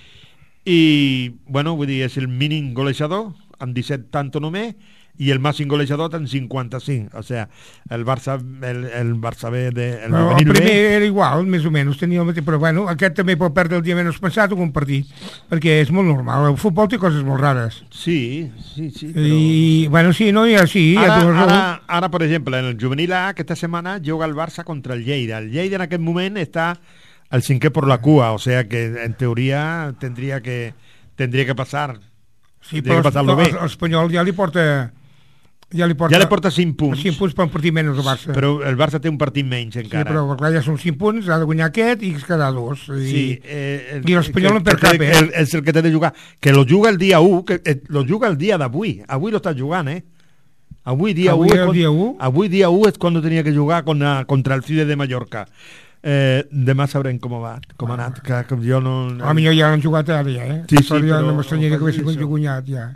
i, bueno, vull dir, és el mínim golejador, amb disset tanto només, i el màxim golejador amb cinquanta-cinc. O sea, el Barça, el, el Barça B, de, el
Però el
juvenil
primer
B,
era igual, més o menys, tenia el mateix, però bueno, aquest també pot perdre el dia menys pensat un partit, perquè és molt normal, el futbol té coses molt rares.
sí, sí, sí. Però...
I, bueno, sí, no, ja sí, ja
Ara,
tu has raó.
ara, ara, per exemple, en el juvenil A, aquesta setmana juga el Barça contra el Lleida. El Lleida en aquest moment està al cinquè per la cua, o sea que en teoria tendria que, tendria que passar.
Sí,
tendria
però
que passar-lo bé.
l'Espanyol ja li porta... Ja li porta,
Ja li porta cinc punts.
cinc punts per un partit menys el Barça.
Però el Barça té un partit menys
sí,
encara.
però clar, ja són cinc punts, ha de guanyar aquest i es quedar dos. I,
Sí, eh,
i l'Espanyol no en perd
que-
cap, eh?
el- És el que té de jugar. Que lo juga el dia u, que eh, lo juga el dia d'avui. Avui lo està jugant, eh? Avui dia
Avui
u.
el dia u?
Avui dia u és quan tenia que jugar contra, contra el Cide de Mallorca. Eh, demà sabrem com va, com ha anat. Que, que jo no...
A millor ja l'han jugat ara, ja, eh?
Sí, sí,
Però jo
però-
no m'estranyaria que haguessin
això.
guanyat, ja.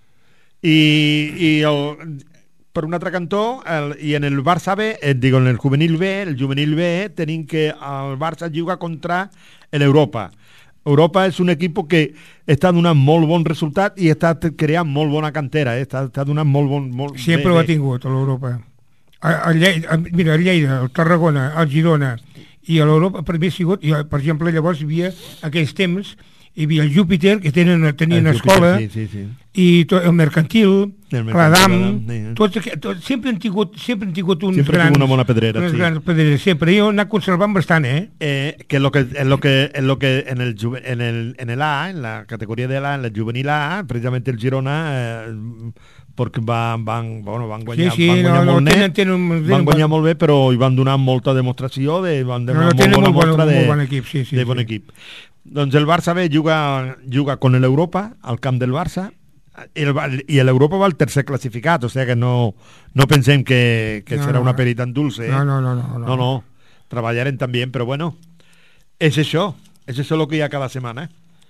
I, i el, per un altre cantó, el, i en el Barça B, eh, digo, en el juvenil B, el juvenil B, tenim que el Barça juga contra l'Europa. Europa és un equip que està donant molt bon resultat i està t- creant molt bona cantera, eh? està, està donant molt bon... Molt,
Sempre
bé,
ho ha
bé.
tingut, a l'Europa. A, a Lleida, a, mira, el Lleida, el Tarragona, el Girona i a l'Europa per mi ha sigut, i, per exemple, llavors hi havia aquells temps, hi havia el Júpiter, que tenen, tenien
El Júpiter,
escola,
sí, sí, sí.
i to, el Mercantil,
El Mercantil,
l'Adam,
l'Adam, sí.
tots aquests, tot, sempre han tingut, sempre han tingut uns
Sempre ha
grans...
tingut una bona pedrera,
unes
sí.
grans pedreres, sempre. Jo he anat conservant bastant, eh?
Eh, que lo que en lo que en lo que en el juve- en el en el A, en la categoría de la en la juvenil A, precisamente el Girona eh, perquè van, van, bueno, van guanyar,
Sí, sí,
van guanyar
no, no,
molt net,
tenen- tenen- tenen
van guanyar
bon-
molt bé, però hi van donar molta demostració de, van
No,
donar
no, tenen
molt bona
molt bon-
mostra de,
molt bon equip, sí, sí,
de bon
sí.
equip. Doncs el Barça B juga, juga con l'Europa, al camp del Barça, i el, i l'Europa va al tercer classificat, o sigui que no, no pensem que, que
No,
serà
no.
una peli tan dulce. Eh?
No, no, no, no, no.
No, no, treballarem també, però bueno, és això, és això el que hi ha cada setmana.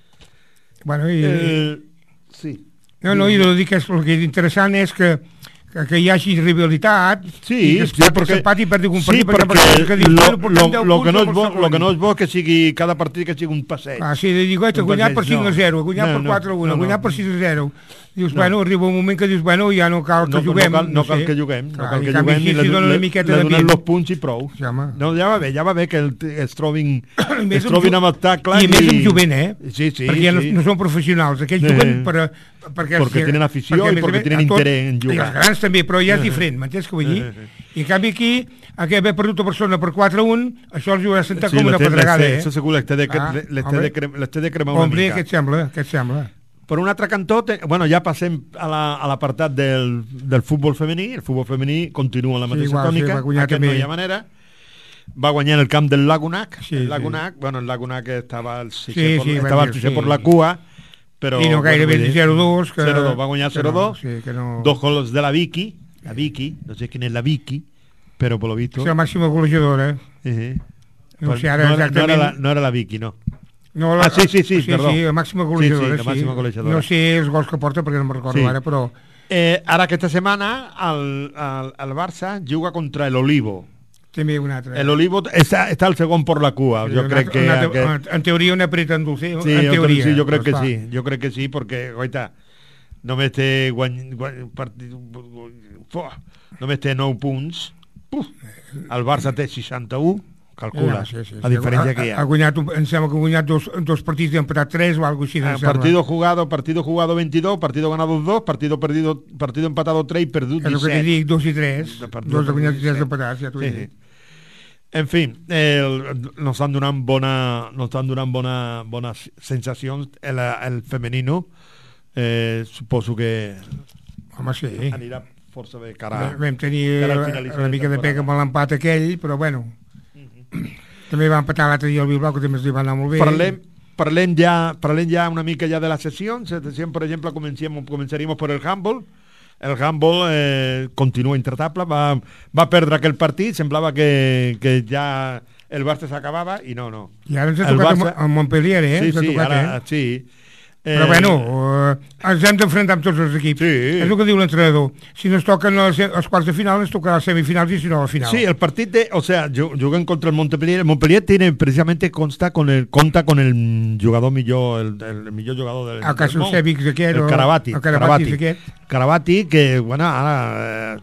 Bueno, i,
Eh, sí.
no, no, i el que és, el que és interessant és que, que, que hi hagi rivalitat
Sí,
i que es
sí, perquè,
s'empati i perdi un
sí,
partit,
perquè
perquè, perquè dius,
lo,
bueno, portem
lo,
deu
lo, que
punts
no
al
és bo,
segon.
lo que no és bo que sigui cada partit que sigui un passeig.
Ah, sí, de dir, oi,
Un
guanyar per
passeig,
cinc a
no.
zero, guanyar
No,
per
no,
quatre a u,
no, no.
guanyar per sis a zero. Dius,
No.
bueno, arriba un moment que dius, bueno, ja no cal que
no,
juguem.
no, cal, no cal
sé.
que juguem, no
Clar,
cal
en
que
canvi,
juguem,
sí,
i
sí,
le,
dona una
le,
miqueta
le
de
donen
vent.
els punts i prou.
Sí, home.
No, ja va bé, ja va bé que el, es trobin,
I
es
més
trobin
amb
amb el tacle
I més amb jovent, eh?
Sí, sí,
perquè ja no,
sí.
no són professionals. Aquells
Eh.
juguen per, perquè,
Perquè tenen afició
perquè, a
i
més a
perquè
més,
tenen
a tot-
interès en jugar.
I els grans també, però ja és diferent, m'entens què vull dir? I en canvi aquí, aquí haver perdut a Barcelona per quatre a un, això els haurà sentat
Sí,
com una
les té-
pedregada,
les té-
eh?
Això segur, les té de,
Ah,
les té
home.
de, crem, les té de cremar una
Hombre,
mica.
què et sembla? Què et sembla?
Per un altre cantó, te, bueno, ja passem a la- a l'apartat la, del, del futbol femení. El futbol femení continua en la
Sí,
mateixa
igual, sí,
tònica.
va guanyar
Aquest
també.
no hi ha manera. Va guanyar en el camp del Lagunac.
Sí,
el
sí.
Lagunac, bueno, el Lagunac estava al sisè,
Sí,
por,
sí,
estava al
va dir,
sisè
sí.
per la cua, però...
I no gairebé
bueno,
zero dos. Que...
zero dos, va guanyar zero dos.
Que no, sí, que no...
Dos gols de la Vicky, la Vicky, no sé quién es la Vicky, pero por lo visto...
És la màxima golejadora.
Uh-huh.
No
Pues
sé ara
no, era, no, era
exactament...
la, no era la Vicky, no.
No, la...
Ah, sí, sí, sí,
sí,
perdó.
sí, la màxima golejadora,
Sí, sí, la màxima golejadora.
No sé els gols que porta perquè no me'n recordo
Sí.
ara, però...
Eh, ara aquesta setmana el, el, el Barça juga contra el Olivo.
També un altre.
El Olivo està, està el segon per la cua. Jo
Un
crec
altre-
que...
un altre-
aquest...
En teoria una preta en dulce.
Sí,
en
jo,
teoria.
sí, jo crec
doncs
que
clar.
sí. Jo crec que sí, perquè, goita, només té guany, guany, partit, només té nou punts. Puf, el Barça té seixanta-u. Calcula,
Ja, sí, sí,
la
sí.
diferència
ha,
que hi ha.
Ha guanyat, un- em sembla que ha guanyat dos, dos partits i ha empatat tres o alguna cosa així. em
Eh,
sembla.
partido jugado, partido jugado veintidós, partido ganado dos, partido perdido, partido empatado tres i perdut
És el que t'he
disset.
dit, dos i tres.
De partit
Dos de guanyats i
disset.
tres empatats, ja t'ho he
Sí,
dit.
sí. En fi, el, nos estan donant bona, nos estan donant bona, bones sensacions el, el femenino. Eh, suposo que
Home, sí.
anirà força bé cara,
Vam tenir
cara al
una,
finalitzar
una
de
mica de
temporada.
pega amb l'empat aquell, però bueno. També va empatar l'altre dia el Bilbao, que també es va anar molt bé.
Parlem, parlem, ja, parlem ja una mica ja de les sessions. Sessió, per exemple, comencem, començaríem per el handball. El handball eh, continua intratable, va, va perdre aquell partit, semblava que, que ja el Barça s'acabava i no, no.
I ara ens ha
El
tocat
Barça-
amb Montpellier, eh?
Sí,
Ens ha
sí,
tocat,
ara,
eh?
sí.
Però
Eh,
bueno, eh, ens hem d'enfrontar amb tots els equips.
Sí.
És el que diu l'entrenador. Si no es toquen els, els quarts de final, ens tocarà les semifinals i si no a la final.
Sí, el partido de, o sea, ju- juguen contra el Montpellier. El Montpellier tiene precisamente consta con el conta con el jugador millor, el, el millor jugador del,
El
del
cas del
món.
Cevic aquest,
el
o-
Carabati,
el Carabati aquest.
Carabati, que bueno, ara eh,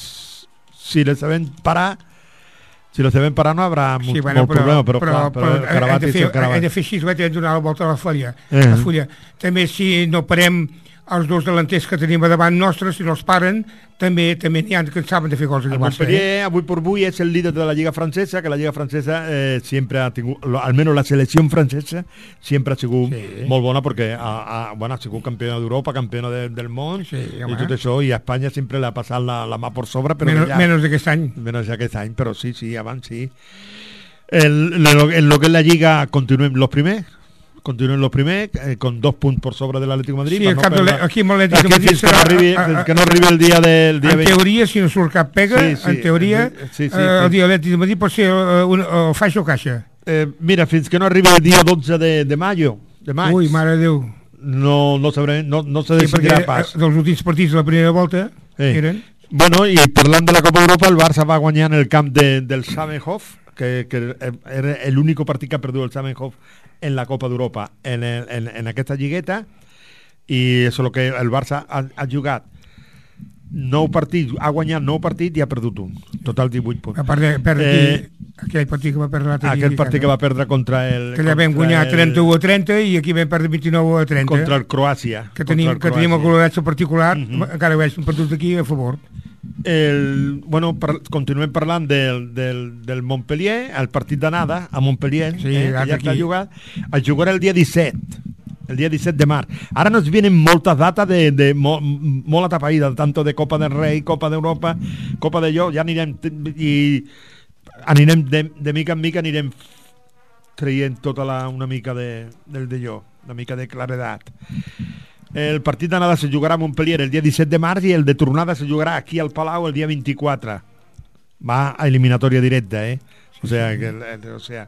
si le saben parar, si lo saben parar no habrá
Sí,
molt,
bueno,
molt problema, però, clar, però el
hem
Carabati
de
és
fer,
el Carabati.
hem de fer així, hem de donar la volta a la fulla.
Eh.
La fulla. També si no parem els dos delanters que tenim a davant nostres, si no els paren, també també n'hi ha que saben de fer coses.
El
que Barça,
Montpellier, avui por avui, es el líder de la Liga Francesa, que la Liga Francesa eh, siempre ha tingut, lo- al menos la selección francesa, siempre ha sigut
Sí.
molt bona perquè ha, ha, bueno, ha sigut campiona d'Europa, campiona de, del món,
Sí,
i
home.
tot això, i a Espanya sempre le ha passat la, la mà per sobre, però
Menos,
ja,
menos d'aquest any.
menos aquest any, però sí, sí, abans sí. El, lo, en lo que es la Liga, continúen los primers, continúen los primers, eh, con dos punts por sobre del Atlético de Madrid.
Sí,
per
el
no
cap de
perdre-
l'A- aquí amb l'Atlètic de
Aquí
Madrid
fins que no
serà-
arribi,
a- a-
fins que no arribi el dia del dia
En
veinte.
teoria, si no surt cap pega,
Sí, sí,
en teoria,
sí, sí,
eh, el
sí.
dia Atlètic de Madrid pot ser eh, un, o faixa o caixa.
Eh, mira, fins que no arribi el dia dotze de, de mayo, de maig,
Ui, mare de Déu.
no, no, sabrem, no, no se
Sí,
decidirà
perquè
pas.
eh, dels últims partits de la primera volta
Eh.
eren...
Bueno, i parlant de la Copa d'Europa, el Barça va guanyar en el camp de, del Zamenhof, que, que era l'únic partit que ha perdut el Zamenhof en la Copa d'Europa en, el, en, en aquesta lligueta, i això és el que el Barça ha, ha jugat nou partits, ha guanyat nou partits i ha perdut un, total divuit punts.
A part de perdre
Eh,
aquí, aquell partit que va perdre l'altre dia.
Aquell partit que va perdre contra el...
Que allà vam
contra
guanyar
el-
trenta-u a trenta i aquí vam perdre vint-i-nou a trenta.
contra el Croàcia.
que
contra
tenim,
el
que tenim el
Croàcia.
coloratge particular,
Mhm.
encara veig un partit aquí a favor.
El, bueno, par, continuem parlant del, del, del Montpellier, el partit d'anada a Montpellier,
Sí,
eh, que
l'altre
ja està
aquí.
jugat, el jugarà el dia disset, el dia disset de març. Ara nos vienen moltes dates de, de mo, molt atapeïdes, tanto de Copa del Rei, Copa d'Europa, Copa de Jo, ja anirem i anirem de, de mica en mica anirem traient tota la, una mica de, del de jo, una mica de claredat. El partit d'anada se jugarà a Montpellier el dia disset de març i el de tornada se jugarà aquí al Palau el dia vint-i-quatre. Va a eliminatòria directa, eh? O sea, que, el- o sea,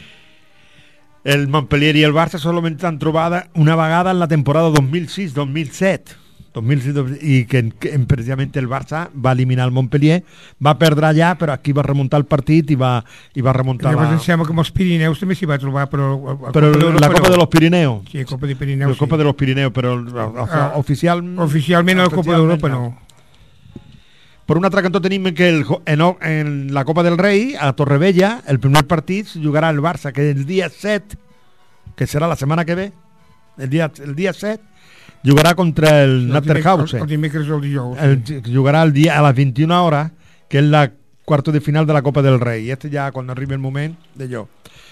el Montpellier i el Barça solament han trobat una vegada en la temporada dos mil sis dos mil set. dos mil sis, i que, que precisament el Barça va eliminar el Montpellier, va perdre allà, però aquí va remuntar el partit i va, i va remuntar
Llavors
la...
em sembla que amb els Pirineus també s'hi va trobar, però... a- a
Però
Copa d'Europa
la Copa
no.
de los Pirineos.
Sí, Copa de Pirineus,
La Copa
sí.
de los Pirineos, però o sea,
Ah,
oficial,
Oficialment a la Copa d'Europa
oficialment
no.
Per un altre cantó tenim que el, jo- en, o- en la Copa del Rei, a Torrevella, el primer partit jugarà el Barça, que el dia set, que serà la setmana que ve, el dia, el dia set, jugarà contra el Natterhausen.
El dimecres o el dijous.
El, jugarà el dia a les vint-i-una hores, que és la quarto de final de la Copa del Rei. I este ja, quan arribi el moment, de jo.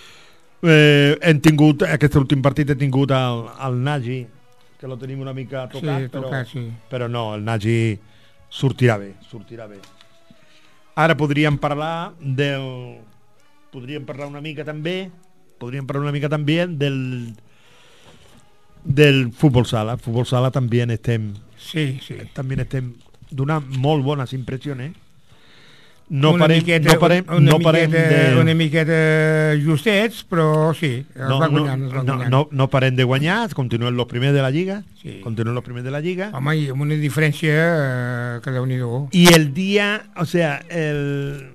Eh, hem tingut, aquest últim partit he tingut el, el Nagy, que lo tenim una mica tocat,
Sí,
però,
tocat, sí.
però no, el Nagy sortirà bé, sortirà bé. Ara podríem parlar del... Podríem parlar una mica també, podríem parlar una mica també del del futbol sala. Futbol sala també estem,
Sí, sí.
també estem donant molt bones impressions. No
una
parem,
miqueta,
no parem,
una,
no parem
miqueta,
de...
una miqueta justets, però sí, es
No,
va
no,
guanyant, es va
no,
guanyant.
no, no parem de guanyar, continuen els primers de la Lliga,
Sí.
continuen els primers de la Lliga.
Home, i amb una diferència eh, que Déu-n'hi-do.
Y el día, o sea, el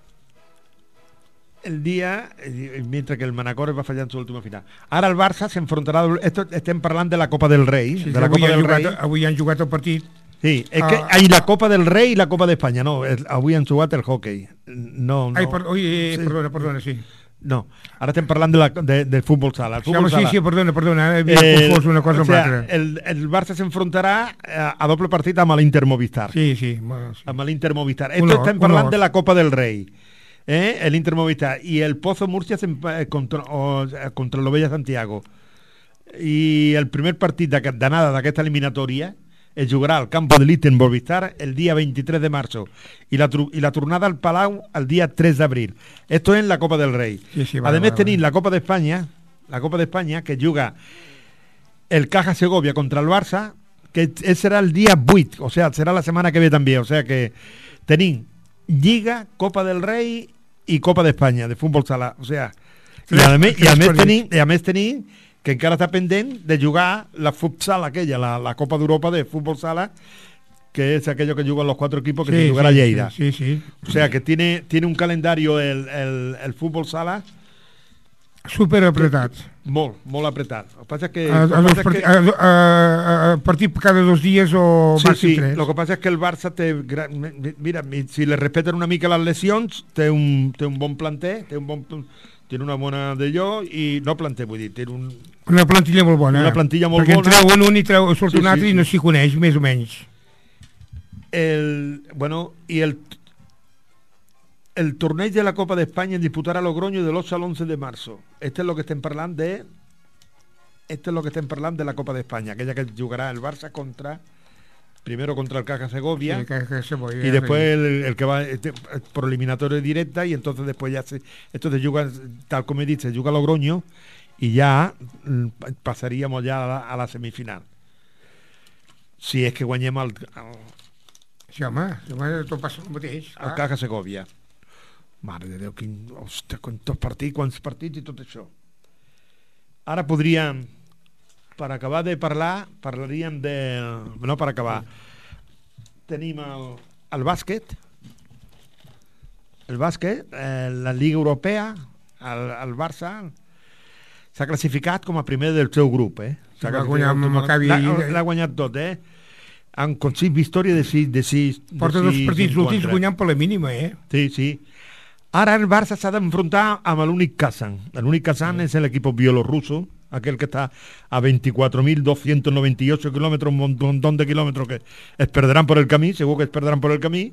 el día, eh, mientras que el Manacor va fallar en su última final. Ahora el Barça se enfrentará, esto estem parlant de la Copa del Rei,
Sí,
de la
avui,
Copa
han
del
jugat,
Rei.
avui han jugat el partit.
Sí, es que
Ah.
hay la Copa del Rei y la Copa de España, no, el- avui han jugat el hockey. No, no.
Ai, per, ui, eh,
Sí.
perdona, perdona, sí.
No, ara estem parlant de la, de, del futbol sala. El
Sí,
futbol
home, sí,
sala.
sí, perdona, perdona, havia
El-
confós una cosa
o
amb
sea,
l'altra.
el, el Barça s'enfrontarà a, a doble partit amb l'Inter Movistar.
Sí, sí, bueno, sí.
Amb l'Inter Movistar.
Un
Esto
honor,
estem
un
parlant
honor.
de la Copa del Rei. ¿eh? El Inter Movistar. Y el Pozo Murcia se empa- eh, contra, o, eh, contra l'Ovella Santiago. I el primer partit d'aquest- d'anada d'aquesta eliminatòria es jugarà al campo de l'Inter Movistar el día veintitrés de marzo y la, tru- y la tornada al Palau el día tres de abril. Esto es en la Copa del Rei.
Sí, sí, vale,
Además
vale,
tenéis
vale.
la Copa de España, la Copa de España que juga el Caja Segovia contra el Barça, que ese será el día ocho, o sea, será la semana que ve también, o sea que tenéis Liga, Copa del Rei y Copa de España de fútbol sala, o sea, i
Tres-
a més, i a
tres
més
partits.
tenim, i a més tenim que encara està pendent de jugar la futsal aquella, la, la Copa d'Europa de fútbol sala, que es aquello que juegan los cuatro equipos que
Sí,
se jugará
sí,
Lleida.
sí, sí, sí.
O sea que tiene, tiene un calendario el, el, el fútbol sala
Super apretat.
molt, molt apretat. El que passa és que,
A, a
el que
dos
passa és
parti,
que-
a, a, a partit cada dos dies o
Sí,
màxim
sí,
tres.
lo que pasa es que el Barça té, gra- mi- mi- mira, mi- si le respeten una mica les lesions, té un, té un bon planter, té un bon, tiene una bona d'allò i no planter, vull dir, té un,
Una plantilla molt bona.
Una plantilla molt
perquè
bona.
Perquè en treu un, un i treu, surt
Sí,
un
sí,
altre
sí.
i no s'hi coneix, més o menys.
el, bueno, y el el torneo de la Copa de España disputará Logroño del ocho al once de marzo. Este es lo que estén hablando de este es lo que estén hablando de la Copa de España, aquella que jugará el Barça contra primero contra el Caja Segovia.
Sí, que, que se voy,
Y después el, el que va este, por eliminatoria directa y entonces después ya se entonces juga tal como dice juga Logroño y ya mm, pasaríamos ya a la, a la semifinal si es que guanyem el, el,
Sí, home, home, tot passa el mateix.
el Caja Segovia. Mare de Déu, quin, ostres, quants partits, quants partits i tot això. Ara podríem, per acabar de parlar, parlaríem de... No, per acabar. Tenim el, el bàsquet, el bàsquet, eh, la Lliga Europea, el, el Barça s'ha classificat com a primer del seu grup, eh? S'ha
Va
classificat
guanyar amb
com a-
Maccabi.
l'ha l'ha guanyat tot, eh? Amb con sis victòries de sis... De sis de
Porta dos
sis
partits
en
últims
contra.
guanyant per la mínima, eh?
Sí, sí. Ara el Barça s'ha d'enfrontar amb l'únic Kazan. L'únic Kazan es el equipo bielorruso, aquel que está a veinticuatro mil doscientos noventa y ocho kilómetros, un montón de kilómetros que es perderán por el camí, seguro que es perderán por el camí.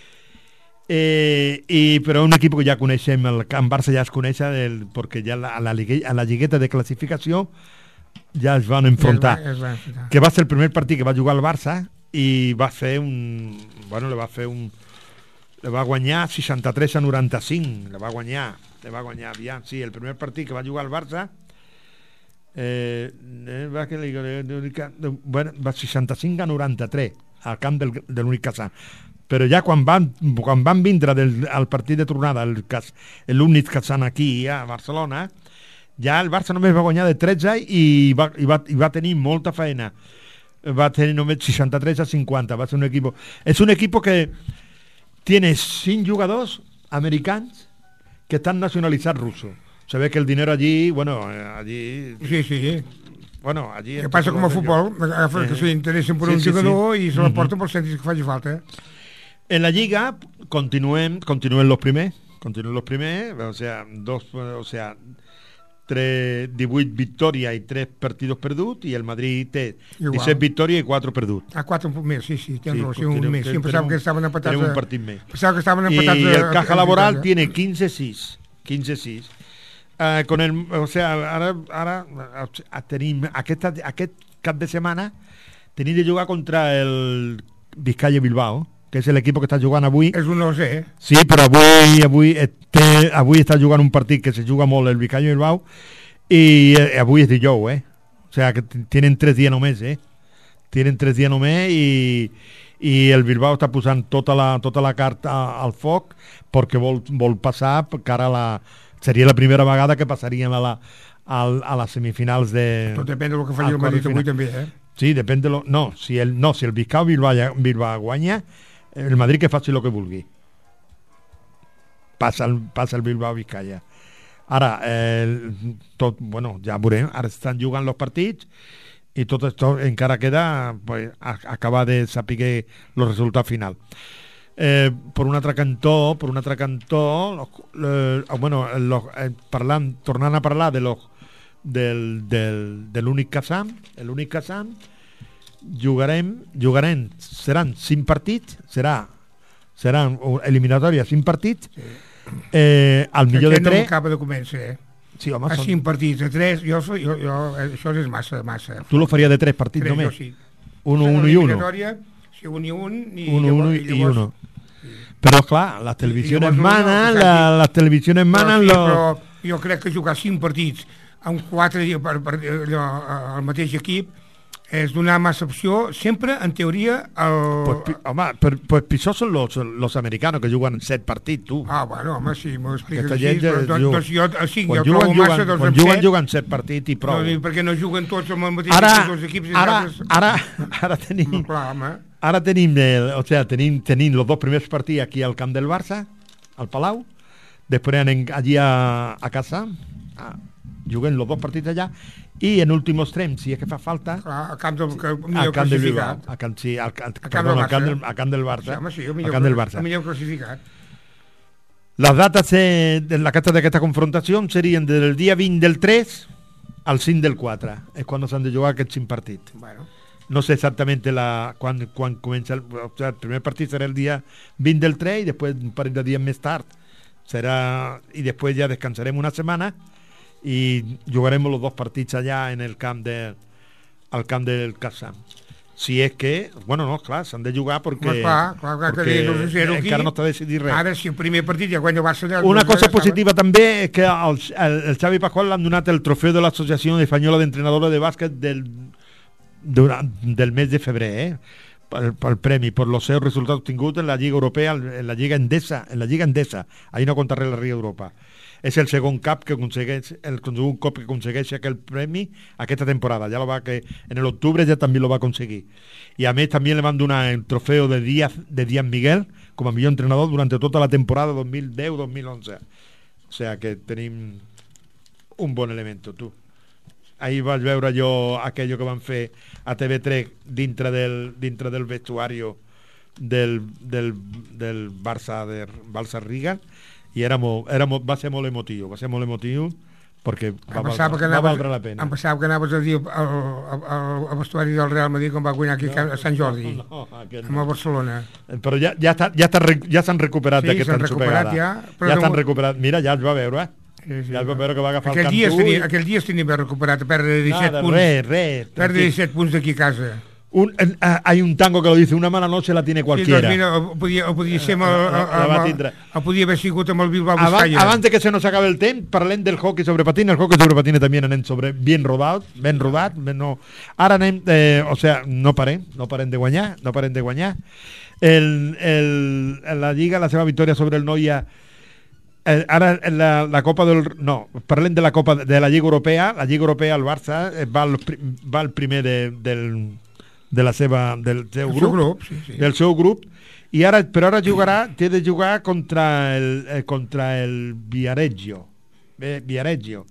Eh, i, però un equip que ja coneixem, el Camp Barça ja es coneix, el, perquè ja la, a, la ligue, a la lligueta de classificació ja es van enfrontar.
Es va, es va enfrontar.
Que va ser el primer partit que va jugar el Barça i va fer un... Bueno, le va fer un... Le va guanyar seixanta-tres a noranta-cinc. Le va guanyar, le va guanyar, aviam. Sí, el primer partit que va jugar el Barça eh, eh, va, que, bueno, va seixanta-cinc a noranta-tres al camp del, de l'únic Kazan. Però ja quan van, quan van vindre del, al partit de tornada l'únic Kazan aquí a Barcelona, ja el Barça només va guanyar de tretze i va, i va, i va tenir molta feina. Va tenir només seixanta-tres a cinquanta. Va ser un equipo. És un equipo que tiene cinc jugadors americans que están nacionalizados rusos. Se ve que el dinero allí, bueno, allí...
Sí, sí.
Bueno, allí...
Que passa com a futbol, agafen que s'interessen per
Sí,
un
sí,
jugador
sí.
i se la
Mhm.
porten pels cèntims que faci falta.
En la Lliga continúen, continúen los primers, continúen los primers, o sea, dos, o sea, tres, divuit victòries i tres partits perduts, i el Madrid té
Igual.
disset victòries i quatre perduts.
A quatre un punt més, sí, sí, tens
Sí,
raó, sí,
pues
un
tenemos-
més. Sí,
tenemos
pensava
un-
que estaven empatats.
tenemos un
a-
partit més.
Pensava que estaven
Y
empatats.
el
a-
Caja
a-
Laboral
a-
tiene quince seis. quinze seis. Eh, con el, o sea, ara, ara eh, tenim aquest, aquest cap de setmana tenim de jugar contra el Vizcaya Bilbao, que és l'equip que està jugant avui.
És un no sé, eh?
Sí, però avui avui, té, avui està jugant un partit que se juga molt el Vizcaya Bilbao i eh, avui és dijous, eh? O O sea, que t- tienen tres dies només, eh? Tienen tres dies només i, i el Bilbao està posant tota la, tota la carta al foc perquè vol, vol passar, cara a la... Seria la primera vegada que passarien a, la, a, a les semifinals de...
Tot depèn del que faci
al
el Madrid
quart de
avui
final.
també, eh?
Sí, depèn de lo... No, si el, no, si el Bilbao, Bilbao, Bilbao guanya, el Madrid que faci el que vulgui. Passa el, passa el Bilbao Vizcaya. Ara, eh, tot, bueno, ja veurem, ara estan jugant els partits i tot això encara queda pues, a, acabar de saber el resultat final. Eh, per un altre cantó, per un altre cantó, los, eh, bueno, los, eh, parlant, tornant a parlar de los, del, del, de l'únic Kazan, l'únic Kazan, jugarem, jugarem, seran cinc partits, serà, seran eliminatòries cinc partits, eh, al millor de
Aquest no
tres.
m'acaba de començar, eh?
Sí, home,
A
són...
cinc partits de tres, jo, jo, jo, això és massa, massa.
Tu lo faries de tres partits
Tres,
només?
jo sí.
Uno,
Serà
uno i uno.
eliminatòria, Sí, un i un, i
Uno,
llavors,
uno
i
y
llavors,
uno. Però, clar, les televisions
llavors,
manen,
no,
la, les televisions
Però,
manen...
sí,
Lo...
però jo crec que jugar cinc partits amb quatre dies per, per, allò, el mateix equip és donar massa opció, sempre, en teoria, el...
Pues, pi- home, per, pues pitjor són los, los americanos que juguen set partits, tu.
Ah, bueno, home, sí, m'ho expliques
Aquesta
així,
gent ja
doncs, doncs,
juga.
doncs jo a cinc
Quan
jo
juguen,
trobo massa,
juguen,
doncs
quan
amb
juguen,
set,
juguen set partits i prou.
no, perquè no juguen tots amb el mateix
Ara,
equip, els equips... i
ara,
altres-
ara, ara tenim...
No, clar, home.
Ara tenim, el, o sea, tenim, tenim los dos primers partits aquí al camp del Barça, al Palau, després anem allí a, a casa, a, juguem los dos partits allà, i en últim extrem, si és que fa falta,
Clar, al camp del que,
al
millor
camp del Bilbao,
classificat.
al camp, sí, al, al,
camp
perdó,
del
al camp
Barça.
del, al camp del Barça,
Sí, home, sí, el
al
millor,
camp del Barça.
el millor classificat.
Les dates eh, de la carta d'aquesta confrontació serien del dia vint del tres al cinc del quatre, és quan s'han de jugar aquests cinc partits.
Bueno,
No sé exactament la, quan, quan comença el, o sea, el primer partit serà el dia vint del tres i després un parell de dies més tard serà, i després ja descansarem una setmana i jugarem els dos partits allà en el camp de, al camp del Kazan. Si és que, bueno, no, clar, s'han de jugar perquè,
Home, clar, clar, clar, que
perquè
dir dos a zero aquí.
encara no està decidit res.
Ara, si el primer partit ja guanya el Barça... ja-
Una
ja
cosa
estava-
positiva també és que el, el, el Xavi Pascual l'han donat el trofeu de l'Associació Espanyola d'Entrenadores de Bàsquet del, durant, del mes de febrer, eh? pel, pel premi, per los seus resultats obtinguts en la Lliga Europea, en la Lliga Endesa, en la Lliga Endesa, ahí no contaré la Lliga Europa. És el segon cap que aconsegueix, el segon cop que aconsegueix aquell premi aquesta temporada. Ja lo va que en l'octubre ja també lo va aconseguir. I a més també le van donar el trofeu de Díaz, de Díaz Miguel com a millor entrenador durant tota la temporada dos mil deu dos mil onze. O sea que tenim un bon elemento, tu. Ahí vas veure jo aquello que van fer a T V tres dintre del, dintre del vestuario del, del, del Barça de Barça Riga i era molt, era molt, va ser molt emotiu, va ser molt emotiu perquè va,
Em pensava
valdre,
que
va
anaves,
valdre la pena.
em pensava que anaves a dir el, el, el, el vestuari del Real Madrid com va guanyar aquí a Sant Jordi,
No, no, aquest
amb
no.
el Barcelona.
Però ja, ja, està, ja, està, ja s'han recuperat
Sí,
d'aquesta
s'han recuperat
ensopegada.
ja, però
ja
no-
estan recuperat. Mira, ja es va veure.
Sí, sí,
ja es va
però-
veure que va agafar
Aquell
el
dia,
Cantú.
es tenia, aquell dia es tenia ben recuperat, a perdre disset
Nada,
punts.
res, res.
Perdre
tranquil.
disset punts d'aquí a casa.
Un, eh, hay un tango que lo dice, una mala noche la tiene
Sí,
cualquiera.
doncs mira, o podia, o podia ser amb el,
La- la va
amb el,
tindre.
o podia haver sigut amb el Bilbao
Abans,
Vizcaya.
abans de que se nos acabe el temps, parlem del hockey sobre patines. El hockey sobre patines també anem sobre bien rodat, ben rodat. Ben no. Ara anem, eh, o sea, no parem, no parem de guanyar, no parem de guanyar. El, el, la Lliga, la seva victòria sobre el Noia, eh, ara en la, la Copa del... No, parlem de la Copa de la Lliga Europea. La Lliga Europea, el Barça, eh, va, al, pri- va al primer de, del, de la seva, del seu
El
grup.
seu grup, sí, sí.
Del seu grup. I ara, però ara jugarà, té de jugar contra el, eh, contra el Viareggio. Eh, Viareggio.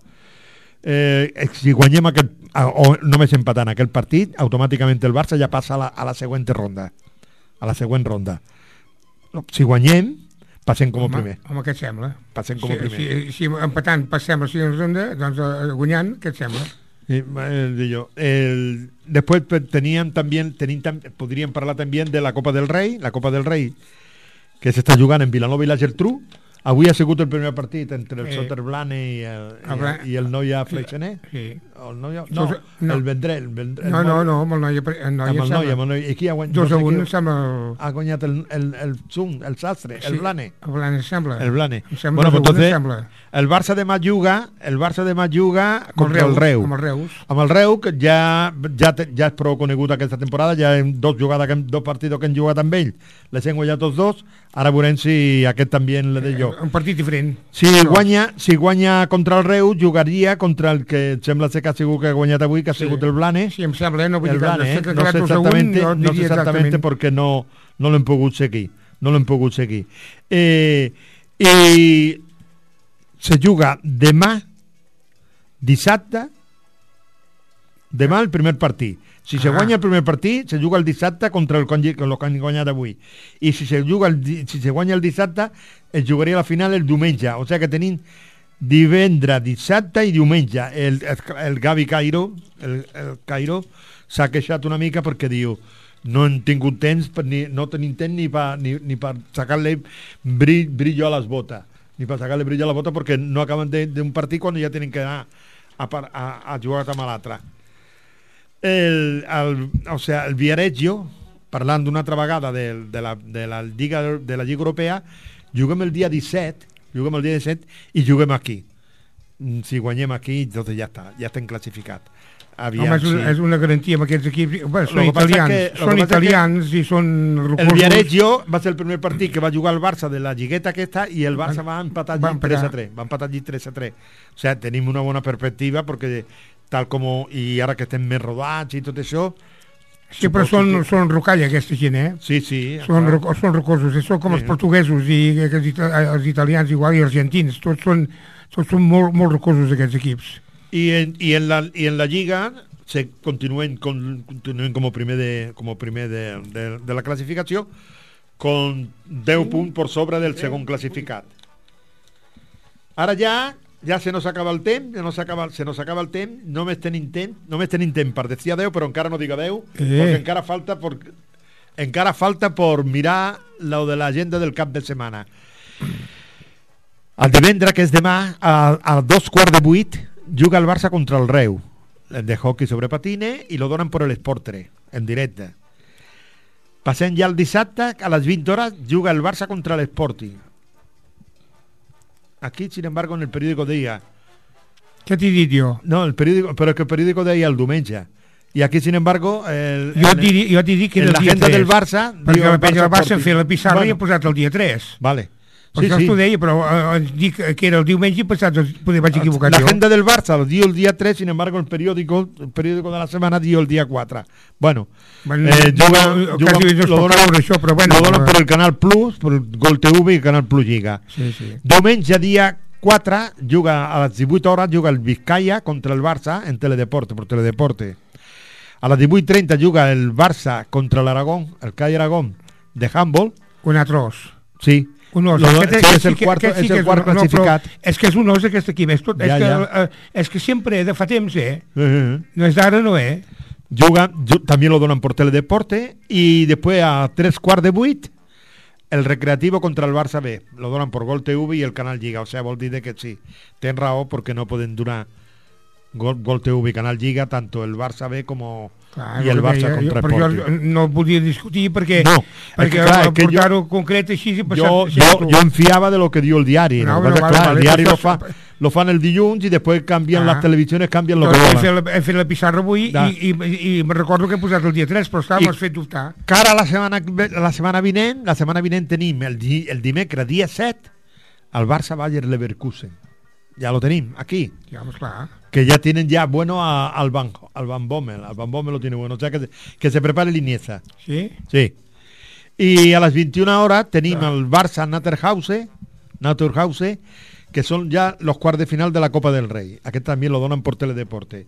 Eh, eh, si guanyem aquest, ah, o només empatant aquest partit, automàticament el Barça ja passa a la, a la següent ronda. A la següent ronda. No, si guanyem, passem com a
Home,
primer.
home, què et sembla?
Passem com a
si,
primer.
Si, si empatant passem a la següent ronda, doncs eh, guanyant, què et sembla?
Eh, eh, yo. El, después pues, tenían también, tenían, tam- podrían hablar también de la Copa del Rey, la Copa del Rey que se está jugando en Vilanova y la Geltrú. Avui ha sigut el primer partit entre el
Eh,
Soterblane i el,
el Bla-
i, i el Noia Freixener.
Sí.
El Noia, no,
Dos- no.
el Vendrell. El Vendrell
No, no, no, amb el Noia, el Noia,
amb el
sembla.
Noia, amb el Noia. I qui ha guanyat?
Dos a
no sé
un,
qui
em sembla... El...
ha guanyat el, el, el Zum, el Sastre, el Blane.
El Blane, em sembla.
El Blane.
Em sembla
Bueno,
dos a un,
pues
em sembla.
el Barça demà juga, el Barça demà juga
Amb
contra el Reus.
Amb el Reus.
Amb el Reus, que ja, ja, te- ja és prou conegut aquesta temporada, ja hem dos jugades, que hem, dos partits que hem jugat amb ell, les hem guanyat tots dos, ara veurem si aquest també le de jo.
Un partit diferent.
Si guanya, si guanya contra el Reus, jugaria contra el que sembla ser que ha sigut que ha guanyat avui, que ha sigut el Blane.
Sí, em sembla, eh? No vull
El
dir que
Blane, eh?
sé que ha
No sé
quedat dos a un,
exactamente,
jo
no sé
diria
exactamente
exactament.
perquè no, no l'hem pogut seguir. No l'hem pogut seguir. Eh, I se juga demà, dissabte, demà el primer partit. Si se
Ah.
guanya el primer partit, se juga el dissabte contra el, congi- el que han guanyat avui. I si se, juga el, di- si se guanya el dissabte, es jugaria la final el diumenge. O sigui que tenim divendres, dissabte i diumenge. El, el, el Gavi Cairo, el, el Cairo, s'ha queixat una mica perquè diu no hem tingut temps, per, ni, no tenim temps ni per, ni, ni per sacar-li brill, brillo a les botes. Ni per sacar-li brillo a les botes perquè no acaben d'un partit quan ja tenen que anar a, par- a, a jugar amb l'altre. El, el, o sigui, el Viareggio, parlant d'una altra vegada de, de, la, de, la Lliga, de la Lliga Europea, juguem el dia disset, juguem el dia disset i juguem aquí. Si guanyem aquí, doncs ja està, ja estem classificats. Aviam,
Home, és, una,
sí.
és una garantia amb aquests equips. Bé, són
Lo que passa
italians,
que- lo
són
que passa
italians i són
El
rocosos.
Viareggio va ser el primer partit que va jugar el Barça de la lligueta aquesta i el Barça va empatar
va
allí
empatar.
tres a tres. Va empatar allí tres a tres. O sigui, tenim una bona perspectiva perquè tal com... I ara que estem més rodats i tot això...
Sí, però
suposo
són,
que-
són rocalla, aquesta gent, eh?
Sí, sí.
Són,
clar.
roco, són rocosos, eh? Són com
Sí.
els portuguesos i que els, ita- els italians igual i argentins. Tots són, tots són molt, molt rocosos, aquests equips.
I en, i en, la, i en la Lliga se continuen, con, continuen com a primer, de, com a primer de, de, de la classificació con deu punts per sobre del segon classificat. Ara ja ja se nos acaba el temps, ja no s'acaba, se nos acaba el temps, només tenim temps, només tenim temps per decir adeu, però encara no dic adeu,
Eh.
perquè encara falta por, encara falta por mirar lo de l'agenda del cap de setmana. El divendres, que és demà, a, a dos quarts de vuit, juga el Barça contra el Reus, el de hockey sobre patine, i lo donen per l'Esportre, en directe. Passem ja el dissabte, a les vint hores, juga el Barça contra l'Sporting. Aquí, sin embargo, en el periódico deia...
Què t'he dit jo?
No, el periódico, pero es que el periódico deia el diumenge. Y aquí, sin embargo... El,
Jo
en-
t'he dit, jo t'he dit que
en
era el dia
l'agenda
tres.
del Barça...
Perquè
diu
la penya del Barça
Sporting.
fer la pissarra
Bueno,
i ha posat el dia tres.
Vale.
Per això t'ho deia, però eh, eh, dic que era el diumenge i passat, poder vaig equivocat
La
jo.
agenda del Barça lo dio el día tres, sin embargo el periódico el periódico de la semana dio el día cuatro. Bueno,
Bueno,
eh,
no,
juga-
no,
juga-
quasi no es
lo
pot
donen-
veure això, però bueno.
lo donen
eh,
por el Canal Plus, por el Gol T V i Canal Plus Lliga.
Sí, sí.
Diumenge, dia quatre, juga a les divuit hores, juga el Vizcaya contra el Barça en Teledeporte, por Teledeporte. A les divuit trenta juga el Barça contra l'Aragón, el C A I Aragón de handball.
Un altre os.
Sí.
Un os.
Lo-
Aquest-
sí,
aquest
és el
que-
quart,
aquest sí
és
que
el quart
un- no, però
classificat.
és que és un os aquest equip. És, tot,
Ja,
és, que,
ja.
eh, és que sempre, de fa temps, eh?
Uh -huh.
No és d'ara, no, eh?
Juga, ju- también lo donan por Teledeporte y después a tres cuartos de vuit el Recreativo contra el Barça B, lo donan por Gol T V y el Canal Lliga, o sea, vol dir de que sí, ten raó porque no pueden durar Gol, Gol T V y Canal Lliga tanto el Barça B como
Clar,
y el
jo
Barça
deia,
contra
jo,
el
però
Sporting.
jo no volia discutir perquè,
No, és
perquè
que clar, és que jo-
portar-ho concret així i passar...
Yo,
sí,
yo,
tu-
yo enfiaba de lo que dio el diario,
No,
lo, que
no,
pasa es
vale,
claro,
vale,
el diario
pues
lo, fa,
eso-
lo fan el dilluns y después cambian
Ah.
las televisiones, cambian lo
no,
que
he,
volen.
fet la, he fet la pissarra avui
Da.
i, i, i, i me recordo que he posat el dia tres, però està,
I-
m'has fet dubtar.
Cara a la setmana, la setmana vinent, la setmana vinent tenim el, di, el dimecres, dia set, el Barça Bayer Leverkusen. Ya lo tenim, aquí.
Ja, pues clar.
Que ya tienen ya bueno a, al, Van, al Van Bommel. Al Van Bommel lo tiene bueno. O sea, que, se- que se prepare l'Iniesta.
Sí?
Sí. Y a las veintiuna horas tenim el Barça Naturhause, Naturhause, que son ya los cuartos de final de la Copa del Rey. Aquest también lo donan por Teledeporte.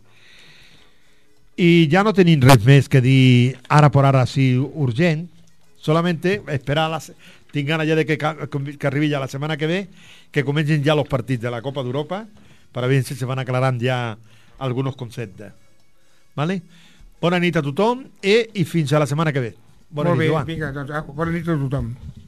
I ja no tenim res més que dir ara per ara sí urgent, solamente esperar la, tinc ganes ja de que, que arribi ja la setmana que ve, que comencin ja els partits de la Copa d'Europa per a veure si se van aclarant ja alguns conceptes. Vale? Bona nit a tothom i, i fins a la setmana que ve. Bona
Molt
nit,
bé,
Joan.
vinga, doncs, ah, bona nit a tothom.